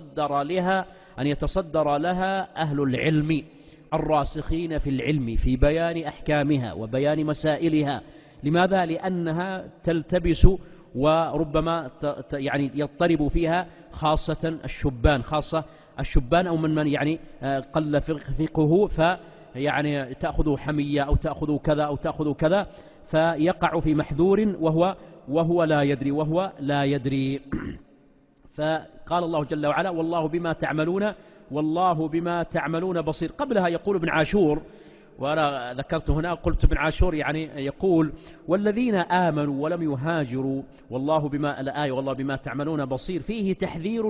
يتصدر لها أهل العلم الراسخين في العلم في بيان أحكامها وبيان مسائلها. لماذا؟ لأنها تلتبس وربما يعني يضطرب فيها خاصة الشبان أو من يعني قل فقهه، فيعني تأخذ حمية أو تأخذ كذا فيقع في محذور وهو لا يدري. فقال الله جل وعلا: والله بما تعملون بصير. قبلها يقول ابن عاشور، وأنا ذكرت هنا قلت ابن عاشور يعني يقول: والذين آمنوا ولم يهاجروا والله بما تعملون بصير، فيه تحذير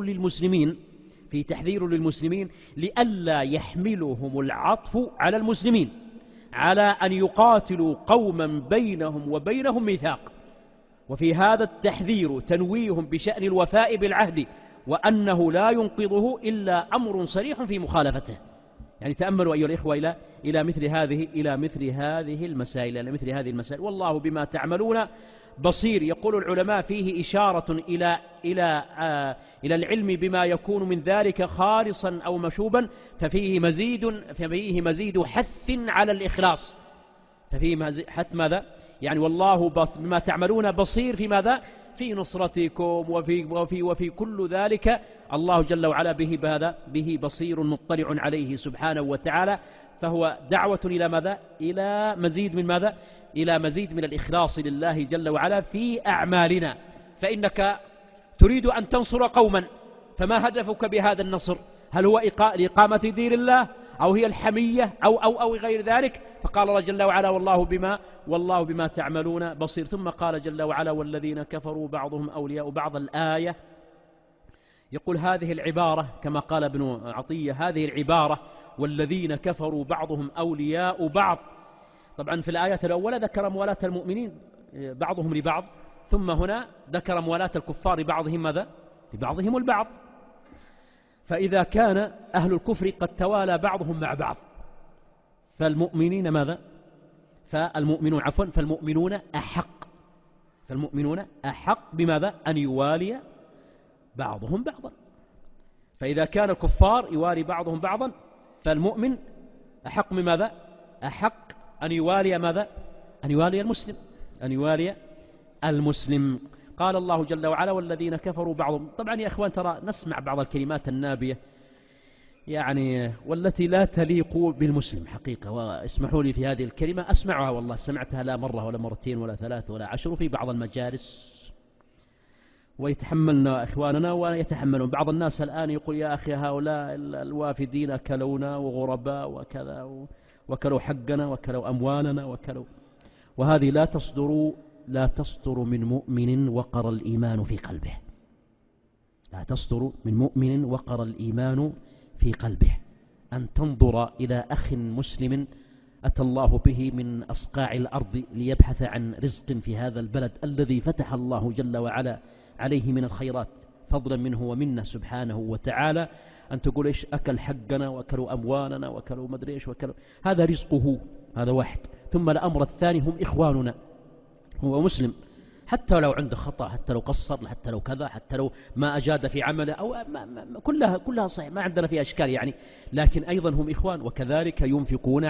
للمسلمين لئلا يحملهم العطف على المسلمين على أن يقاتلوا قوما بينهم وبينهم ميثاق. وفي هذا التحذير تنويهم بشأن الوفاء بالعهد، وأنه لا ينقضه إلا أمر صريح في مخالفته. يعني تأملوا أيها الإخوة إلى مثل هذه المسائل. والله بما تعملون بصير. يقول العلماء: فيه إشارة إلى العلم بما يكون من ذلك خالصا أو مشوبا، ففيه مزيد حث على الإخلاص. ففيه حث ماذا؟ يعني والله بما تعملون بصير في ماذا؟ في نصرتكم وفي كل ذلك. الله جل وعلا به بصير مطلع عليه سبحانه وتعالى. فهو دعوة إلى ماذا؟ إلى مزيد من ماذا؟ إلى مزيد من الإخلاص لله جل وعلا في أعمالنا. فإنك تريد أن تنصر قوما، فما هدفك بهذا النصر؟ هل هو لإقامة دين الله، أو هي الحمية أو غير ذلك؟ فقال الله جل وعلا: والله بما تعملون بصير. ثم قال جل وعلا: والذين كفروا بعضهم أولياء بعض. الآية يقول هذه العبارة كما قال ابن عطية، هذه العبارة والذين كفروا بعضهم أولياء بعض، طبعا في الآية الأولى ذكر موالاة المؤمنين بعضهم لبعض، ثم هنا ذكر موالاة الكفار بعضهم ماذا؟ لبعضهم البعض. فإذا كان أهل الكفر قد توالى بعضهم مع بعض، فالمؤمنين ماذا؟ فالمؤمنون أحق بماذا؟ أن يوالي بعضهم بعضا. فإذا كان الكفار يوالي بعضهم بعضا، فالمؤمن أحق بماذا؟ أحق أن يوالي ماذا؟ أن يوالي المسلم. قال الله جل وعلا: والذين كفروا بعضهم. طبعا يا إخوان ترى نسمع بعض الكلمات النابية، يعني والتي لا تليق بالمسلم حقيقة. واسمحوا لي في هذه الكلمة، أسمعها والله، سمعتها لا مرة ولا مرتين ولا ثلاث ولا 10 في بعض المجالس، ويتحملنا إخواننا ويتحملون. بعض الناس الآن يقول يا أخي هؤلاء الوافدين أكلونا وغرباء وكذا، وكلوا حقنا وكلوا أموالنا وكلوا. وهذه لا تصدر من مؤمن وقر الإيمان في قلبه، لا تصدر من مؤمن وقر الإيمان في قلبه. أن تنظر إلى أخ مسلم أتى الله به من أصقاع الأرض ليبحث عن رزق في هذا البلد الذي فتح الله جل وعلا عليه من الخيرات فضلا منه ومنه سبحانه وتعالى، أن تقول إيش أكل حقنا وأكلوا أموالنا وأكلوا مدري إيش وأكلوا، هذا رزقه، هذا واحد. ثم الأمر الثاني هم إخواننا، هو مسلم حتى لو عنده خطأ، حتى لو قصر، حتى لو كذا، حتى لو ما أجاد في عمله أو كلها صحيح، ما عندنا فيها أشكال يعني، لكن أيضا هم إخوان. وكذلك ينفقون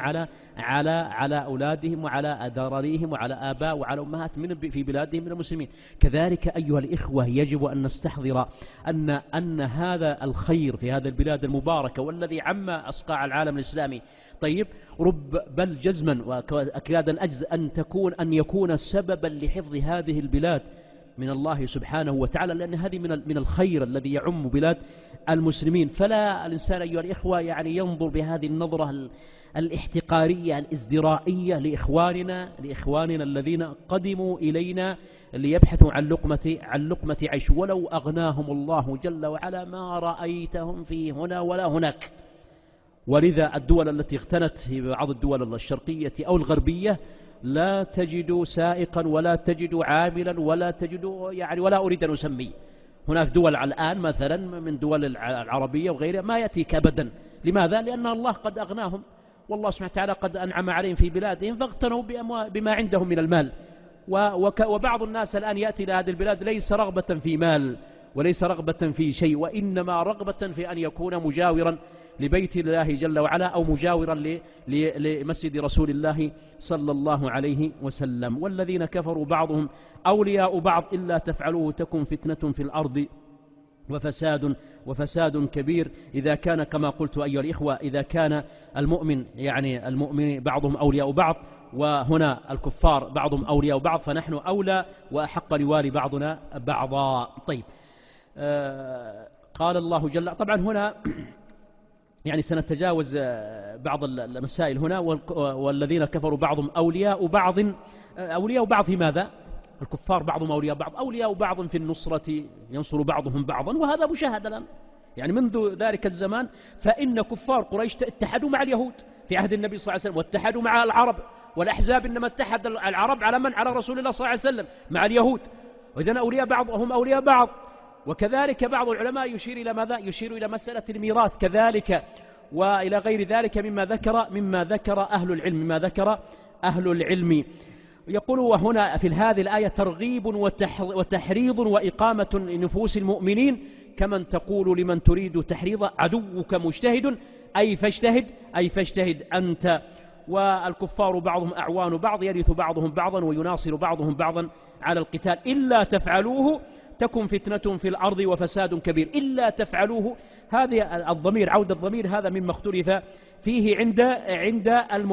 على أولادهم وعلى ذراريهم وعلى آباء وعلى أمهات في بلادهم من المسلمين. كذلك أيها الإخوة يجب أن نستحضر أن هذا الخير في هذا البلاد المباركة والذي عم أصقاع العالم الإسلامي، طيب بل جزما وأكاد الأجز أن يكون سببا لحفظ هذه البلاد من الله سبحانه وتعالى، لأن هذه من الخير الذي يعم بلاد المسلمين. فلا الإنسان أيها الإخوة يعني ينظر بهذه النظرة الاحتقارية الازدرائية لإخواننا الذين قدموا إلينا ليبحثوا عن لقمة عيش، ولو أغناهم الله جل وعلا ما رأيتهم في هنا ولا هناك. ولذا الدول التي اغتنت في بعض الدول الشرقية أو الغربية لا تجد سائقا ولا تجد عاملا ولا تجد يعني، ولا أريد أن أسمي. هناك دول الآن مثلا من دول العربية وغيرها ما يأتيك أبدا. لماذا؟ لأن الله قد أغناهم، والله سبحانه وتعالى قد أنعم عليهم في بلادهم فاغتنوا بما عندهم من المال. وبعض الناس الآن يأتي إلى هذه البلاد ليس رغبة في مال وليس رغبة في شيء، وإنما رغبة في أن يكون مجاورا لبيت الله جل وعلا أو مجاورا لمسجد رسول الله صلى الله عليه وسلم. والذين كفروا بعضهم أولياء بعض إلا تفعلوه تكن فتنة في الأرض وفساد كبير. إذا كان كما قلت أيها الإخوة، إذا كان المؤمن بعضهم أولياء بعض، وهنا الكفار بعضهم أولياء بعض، فنحن أولى وأحق لوالي بعضنا بعضا. طيب، قال الله جل، طبعا هنا يعني سنتجاوز بعض المسائل هنا. والذين كفروا بعضهم أولياء بعض في ماذا؟ الكفار بعضهم أولياء بعض في النصرة، ينصر بعضهم بعضا، وهذا مشاهد الآن يعني منذ ذلك الزمان. فإن كفار قريش اتحدوا مع اليهود في عهد النبي صلى الله عليه وسلم، واتحدوا مع العرب، والأحزاب إنما اتحد العرب على من؟ على رسول الله صلى الله عليه وسلم مع اليهود. وإذن أولياء بعض هم أولياء بعض. وكذلك بعض العلماء يشير إلى ماذا؟ يشير إلى مسألة الميراث كذلك، وإلى غير ذلك مما ذكر أهل العلم. يقول وهنا في هذه الآية ترغيب وتحريض وإقامة نفوس المؤمنين، كمن تقول لمن تريد تحريض عدوك مجتهد أي فاجتهد أنت. والكفار بعضهم أعوان بعض، يرث بعضهم بعضا ويناصر بعضهم بعضا على القتال، إلا تفعلوه تكن فتنة في الأرض وفساد كبير. إلا تفعلوه، هذه الضمير، عود الضمير هذا مما اختلف فيه عند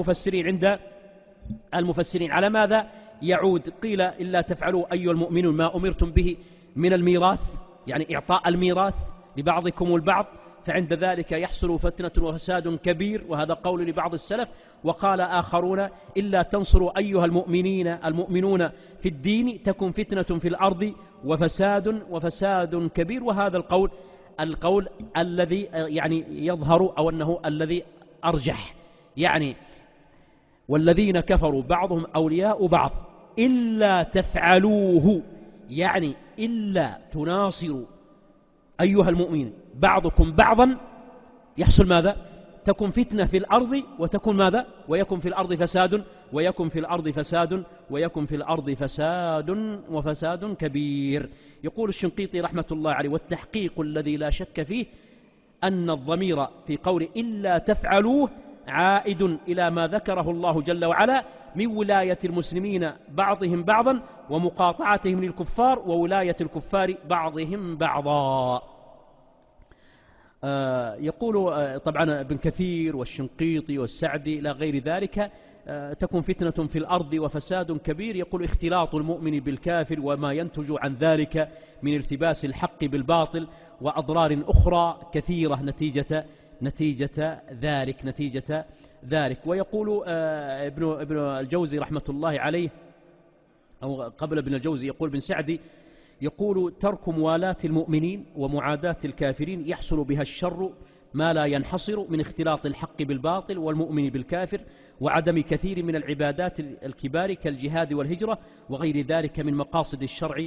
المفسرين على ماذا يعود. قيل إلا تفعلوا أيها المؤمنون ما أمرتم به من الميراث، يعني إعطاء الميراث لبعضكم البعض، فعند ذلك يحصل فتنة وفساد كبير، وهذا قول لبعض السلف. وقال آخرون إلا تنصروا أيها المؤمنون في الدين تكن فتنة في الأرض وفساد كبير. وهذا القول الذي يعني يظهر أو أنه الذي أرجح، يعني والذين كفروا بعضهم أولياء بعض إلا تفعلوه، يعني إلا تناصروا أيها المؤمنين بعضكم بعضا، يحصل ماذا؟ تكن فتنة في الأرض وتكن ماذا؟ ويكن في الأرض فساد وفساد كبير. يقول الشنقيطي رحمة الله عليه: والتحقيق الذي لا شك فيه أن الضمير في قول إلا تفعلوه عائد إلى ما ذكره الله جل وعلا من ولاية المسلمين بعضهم بعضا ومقاطعتهم للكفار وولاية الكفار بعضهم بعضا. يقول طبعا ابن كثير والشنقيطي والسعدي إلى غير ذلك تكون فتنة في الأرض وفساد كبير. يقول اختلاط المؤمن بالكافر وما ينتج عن ذلك من التباس الحق بالباطل وأضرار أخرى كثيرة نتيجة ذلك. ويقول ابن الجوزي رحمة الله عليه، أو قبل ابن الجوزي يقول ابن سعدي، يقول ترك موالاة المؤمنين ومعاداة الكافرين يحصل بها الشر ما لا ينحصر من اختلاط الحق بالباطل والمؤمن بالكافر وعدم كثير من العبادات الكبار كالجهاد والهجرة وغير ذلك من مقاصد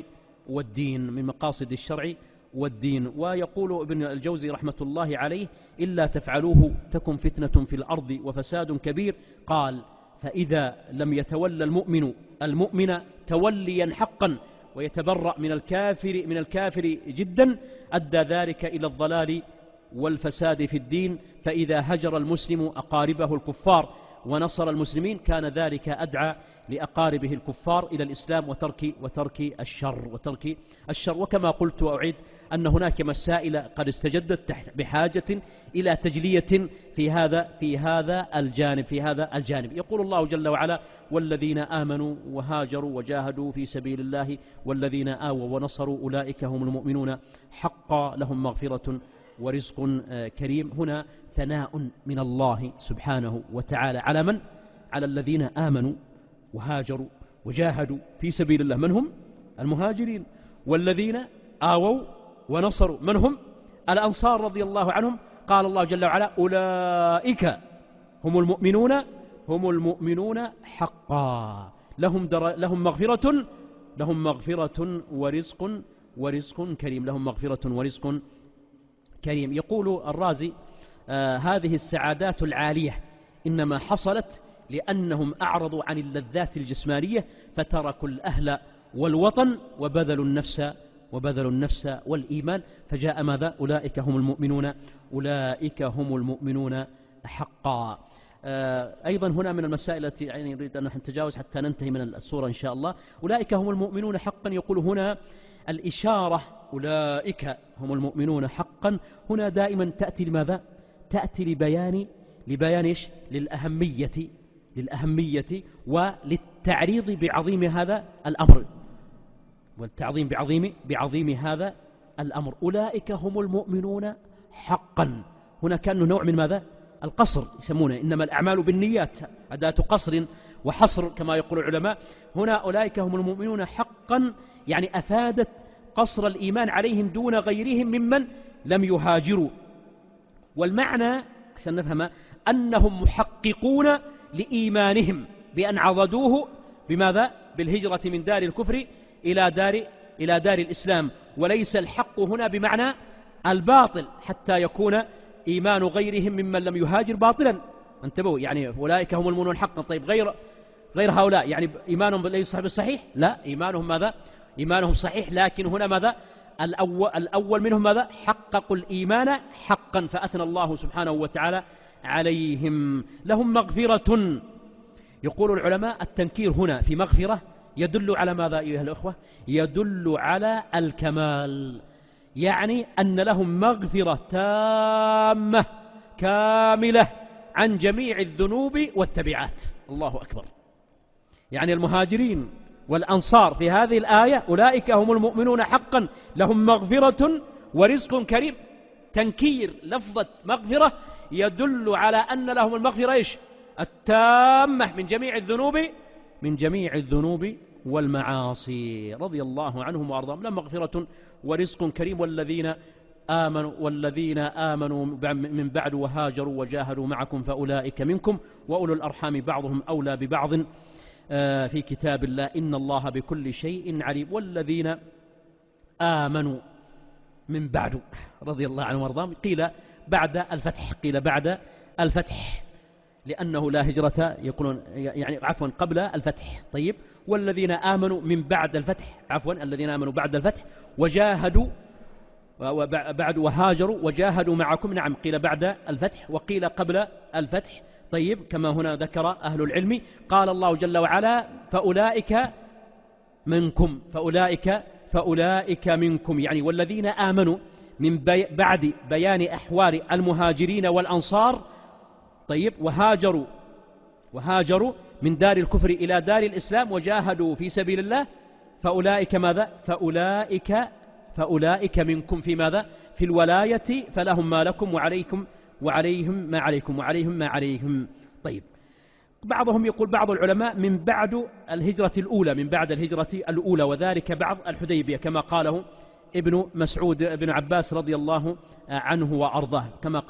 الشرع والدين. ويقول ابن الجوزي رحمة الله عليه إلا تفعلوه تكن فتنة في الأرض وفساد كبير. قال فإذا لم يتولى المؤمن توليا حقا ويتبرأ من الكافر جدا أدى ذلك إلى الضلال والفساد في الدين. فإذا هجر المسلم أقاربه الكفار ونصر المسلمين كان ذلك أدعى لأقاربه الكفار إلى الإسلام وترك الشر. وكما قلت وأعيد أن هناك مسائل قد استجدت بحاجة إلى تجلية في هذا الجانب. يقول الله جل وعلا والذين آمنوا وهاجروا وجاهدوا في سبيل الله والذين آووا ونصروا أولئك هم المؤمنون حقا لهم مغفرة ورزق كريم. هنا ثناء من الله سبحانه وتعالى على من؟ على الذين آمنوا وهاجروا وجاهدوا في سبيل الله. من هم؟ المهاجرين. والذين آووا ونصروا من هم؟ الأنصار رضي الله عنهم. قال الله جل وعلا أولئك هم المؤمنون حقا لهم مغفرة ورزق كريم. لهم مغفرة ورزق كريم. يقول الرازي هذه السعادات العالية إنما حصلت لأنهم أعرضوا عن اللذات الجسمانية فتركوا الأهل والوطن وبذلوا النفس والإيمان فجاء ماذا؟ أولئك هم المؤمنون حقا. أيضا هنا من المسائل التي يعني نريد أن نتجاوز حتى ننتهي من السورة إن شاء الله. أولئك هم المؤمنون حقا. يقول هنا الإشارة أولئك هم المؤمنون حقا هنا دائما تأتي لماذا؟ تأتي لبيان إيش؟ للأهمية وللتعريض بعظيم هذا الأمر والتعظيم بعظيم هذا الأمر. أولئك هم المؤمنون حقا. هنا كان نوع من ماذا؟ القصر يسمونه، إنما الأعمال بالنيات، أداة قصر وحصر كما يقول العلماء. هنا أولئك هم المؤمنون حقا يعني أفادت قصر الإيمان عليهم دون غيرهم ممن لم يهاجروا. والمعنى عشان نفهم أنهم محققون لإيمانهم بأن عضدوه بماذا؟ بالهجرة من دار الكفر إلى دار الإسلام. وليس الحق هنا بمعنى الباطل حتى يكون إيمان غيرهم ممن لم يهاجر باطلا. انتبهوا، يعني أولئك هم المؤمنون حقا. طيب غير هؤلاء يعني إيمانهم ليس بالصحيح؟ لا، إيمانهم ماذا؟ إيمانهم صحيح، لكن هنا ماذا؟ الأول منهم ماذا؟ حققوا الإيمان حقا فأثنى الله سبحانه وتعالى عليهم. لهم مغفرة. يقول العلماء التنكير هنا في مغفرة يدل على ماذا أيها الأخوة؟ يدل على الكمال، يعني أن لهم مغفرة تامة كاملة عن جميع الذنوب والتبعات. الله أكبر. يعني المهاجرين والأنصار في هذه الآية أولئك هم المؤمنون حقا لهم مغفرة ورزق كريم. تنكير لفظة مغفرة يدل على أن لهم المغفرة إيش؟ التامة من جميع الذنوب والمعاصي رضي الله عنهم وأرضاهم. لهم مغفرة ورزق كريم. والذين آمنوا من بعد وهاجروا وجاهدوا معكم فأولئك منكم وأولو الأرحام بعضهم أولى ببعض في كتاب الله إن الله بكل شيء عليم. والذين آمنوا من بعد رضي الله عنهم وارضاهم قيل بعد الفتح لأنه لا هجرة يقولون يعني قبل الفتح. طيب والذين آمنوا من بعد الفتح الذين آمنوا بعد الفتح وجاهدوا بعد وهاجروا وجاهدوا معكم. نعم قيل بعد الفتح وقيل قبل الفتح. طيب كما هنا ذكر أهل العلم قال الله جل وعلا فأولئك منكم يعني والذين آمنوا من بعد بيان أحوال المهاجرين والأنصار. طيب، وهاجروا من دار الكفر إلى دار الإسلام وجاهدوا في سبيل الله، فأولئك ماذا؟ فأولئك منكم في ماذا؟ في الولاية، فلهم ما لكم وعليهم ما عليهم. طيب، بعضهم يقول، بعض العلماء من بعد الهجرة الأولى، وذلك بعض الحديبية، كما قاله ابن عباس رضي الله عنه وأرضاه،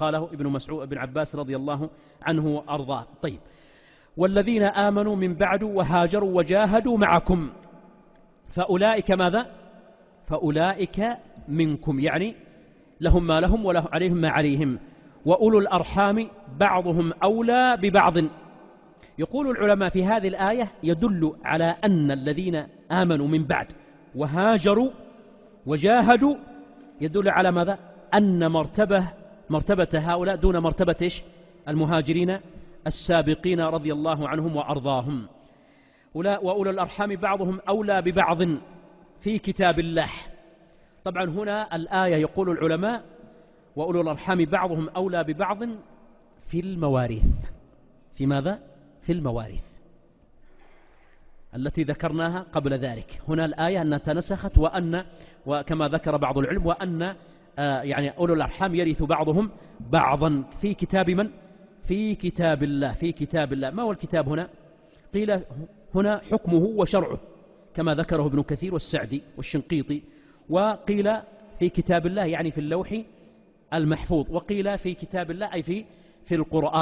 طيب، والذين آمنوا من بعد وهاجروا وجاهدوا معكم فأولئك ماذا؟ فأولئك منكم، يعني لهم ما لهم وعليهم ما عليهم. وأولو الأرحام بعضهم أولى ببعض. يقول العلماء في هذه الآية يدل على أن الذين آمنوا من بعد وهاجروا وجاهدوا يدل على ماذا؟ أن مرتبة هؤلاء دون مرتبة المهاجرين السابقين رضي الله عنهم وأرضاهم. وأولو الأرحام بعضهم أولى ببعض في كتاب الله. طبعا هنا الآية يقول العلماء وأولو الأرحام بعضهم أولى ببعض في المواريث. في ماذا؟ في المواريث التي ذكرناها قبل ذلك. هنا الآية أنها تنسخت، وكما ذكر بعض العلم، وأن يعني أولو الأرحام يرث بعضهم بعضا في كتاب من؟ في كتاب الله. ما هو الكتاب هنا؟ قيل هنا حكمه وشرعه، كما ذكره ابن كثير والسعدي والشنقيطي. وقيل في كتاب الله يعني في اللوح المحفوظ، وقيل في كتاب الله أي في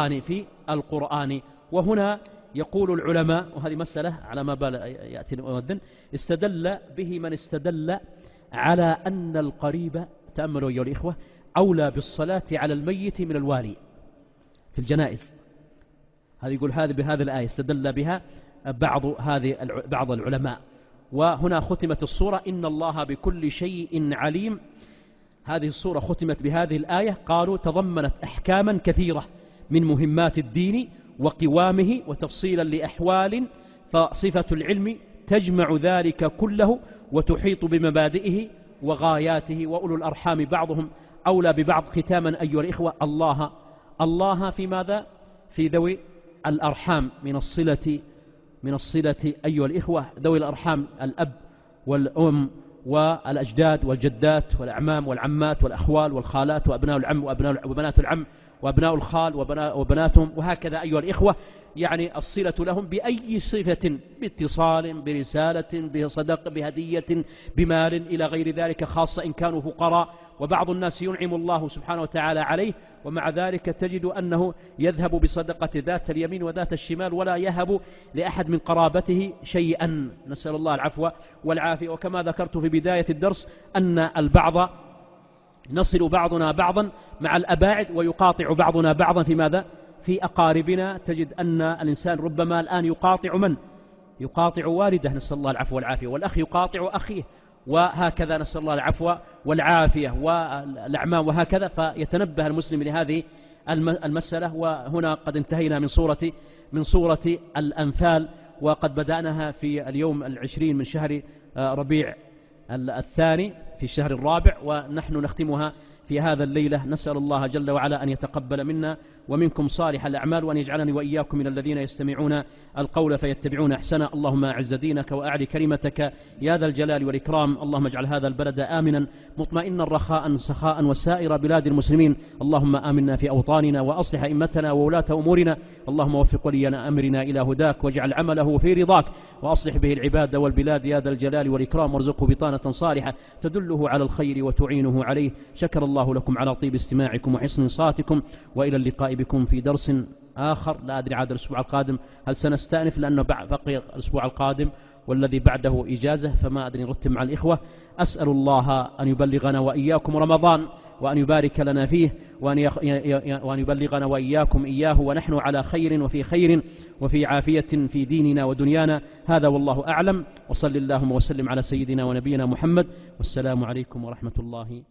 القرآن. وهنا يقول العلماء، وهذه مسألة على ما بال يأتي المؤذن، استدل به من استدل على أن القريب، تأملوا أيها الإخوة، أولى بالصلاة على الميت من الوالي في الجنائز. هذه يقول بهذه الآية استدل بها بعض العلماء. وهنا ختمت الصورة إن الله بكل شيء عليم. هذه الصورة ختمت بهذه الآية، قالوا تضمنت أحكاما كثيرة من مهمات الدين وقوامه وتفصيلا لأحوال، فصفة العلم تجمع ذلك كله وتحيط بمبادئه وغاياته. وأولو الأرحام بعضهم أولى ببعض. ختاما أيها الإخوة، الله في ماذا؟ في ذوي الأرحام من الصلة أيها الإخوة، ذوي الأرحام الأب والأم والأجداد والجدات والأعمام والعمات والأخوال والخالات وأبناء العم وبنات العم وأبناء الخال وبناتهم، وهكذا أيها الإخوة. يعني الصلة لهم بأي صفة، باتصال، برسالة، بصدق، بهدية، بمال، إلى غير ذلك، خاصة إن كانوا فقراء. وبعض الناس ينعم الله سبحانه وتعالى عليه، ومع ذلك تجد أنه يذهب بصدقة ذات اليمين وذات الشمال، ولا يهب لأحد من قرابته شيئا، نسأل الله العفو والعافية. وكما ذكرت في بداية الدرس أن البعض نصل بعضنا بعضا مع الأباعد، ويقاطع بعضنا بعضا في ماذا؟ في أقاربنا. تجد أن الإنسان ربما الآن يقاطع والده، نسأل الله العفو والعافية، والأخ يقاطع أخيه، وهكذا نسأل الله العفو والعافية، والأعمام وهكذا. فيتنبه المسلم لهذه المسألة. وهنا قد انتهينا من سورة الأنفال، وقد بدأناها في اليوم 20 من شهر ربيع الثاني في الشهر الرابع، ونحن نختمها في هذا الليلة. نسأل الله جل وعلا أن يتقبل منا ومنكم صالح الأعمال، وأن يجعلني وإياكم من الذين يستمعون القول فيتبعون أحسنه. اللهم أعز دينك وأعلي كلمتك يا ذا الجلال والإكرام. اللهم اجعل هذا البلد آمنا مطمئنا رخاء سخاء وسائر بلاد المسلمين. اللهم آمنا في أوطاننا، وأصلح أئمتنا وولاة أمورنا. اللهم وفق ولينا أمرنا إلى هداك، واجعل عمله في رضاك، وأصلح به العباد والبلاد يا ذا الجلال والإكرام. وارزقه بطانة صالحة تدله على الخير وتعينه عليه. شكر الله لكم على طيب استماعكم وحسن صاتكم، وإلى اللقاء بكم في درس آخر. لا أدري عاد الأسبوع القادم هل سنستأنف، لأنه بقي الأسبوع القادم والذي بعده إجازة، فما أدري نرتب مع الإخوة. أسأل الله أن يبلغنا وإياكم رمضان، وأن يبارك لنا فيه، وأن يبلغنا وإياكم إياه ونحن على خير وفي خير وفي عافية في ديننا ودنيانا. هذا والله أعلم، وصل اللهم وسلم على سيدنا ونبينا محمد، والسلام عليكم ورحمة الله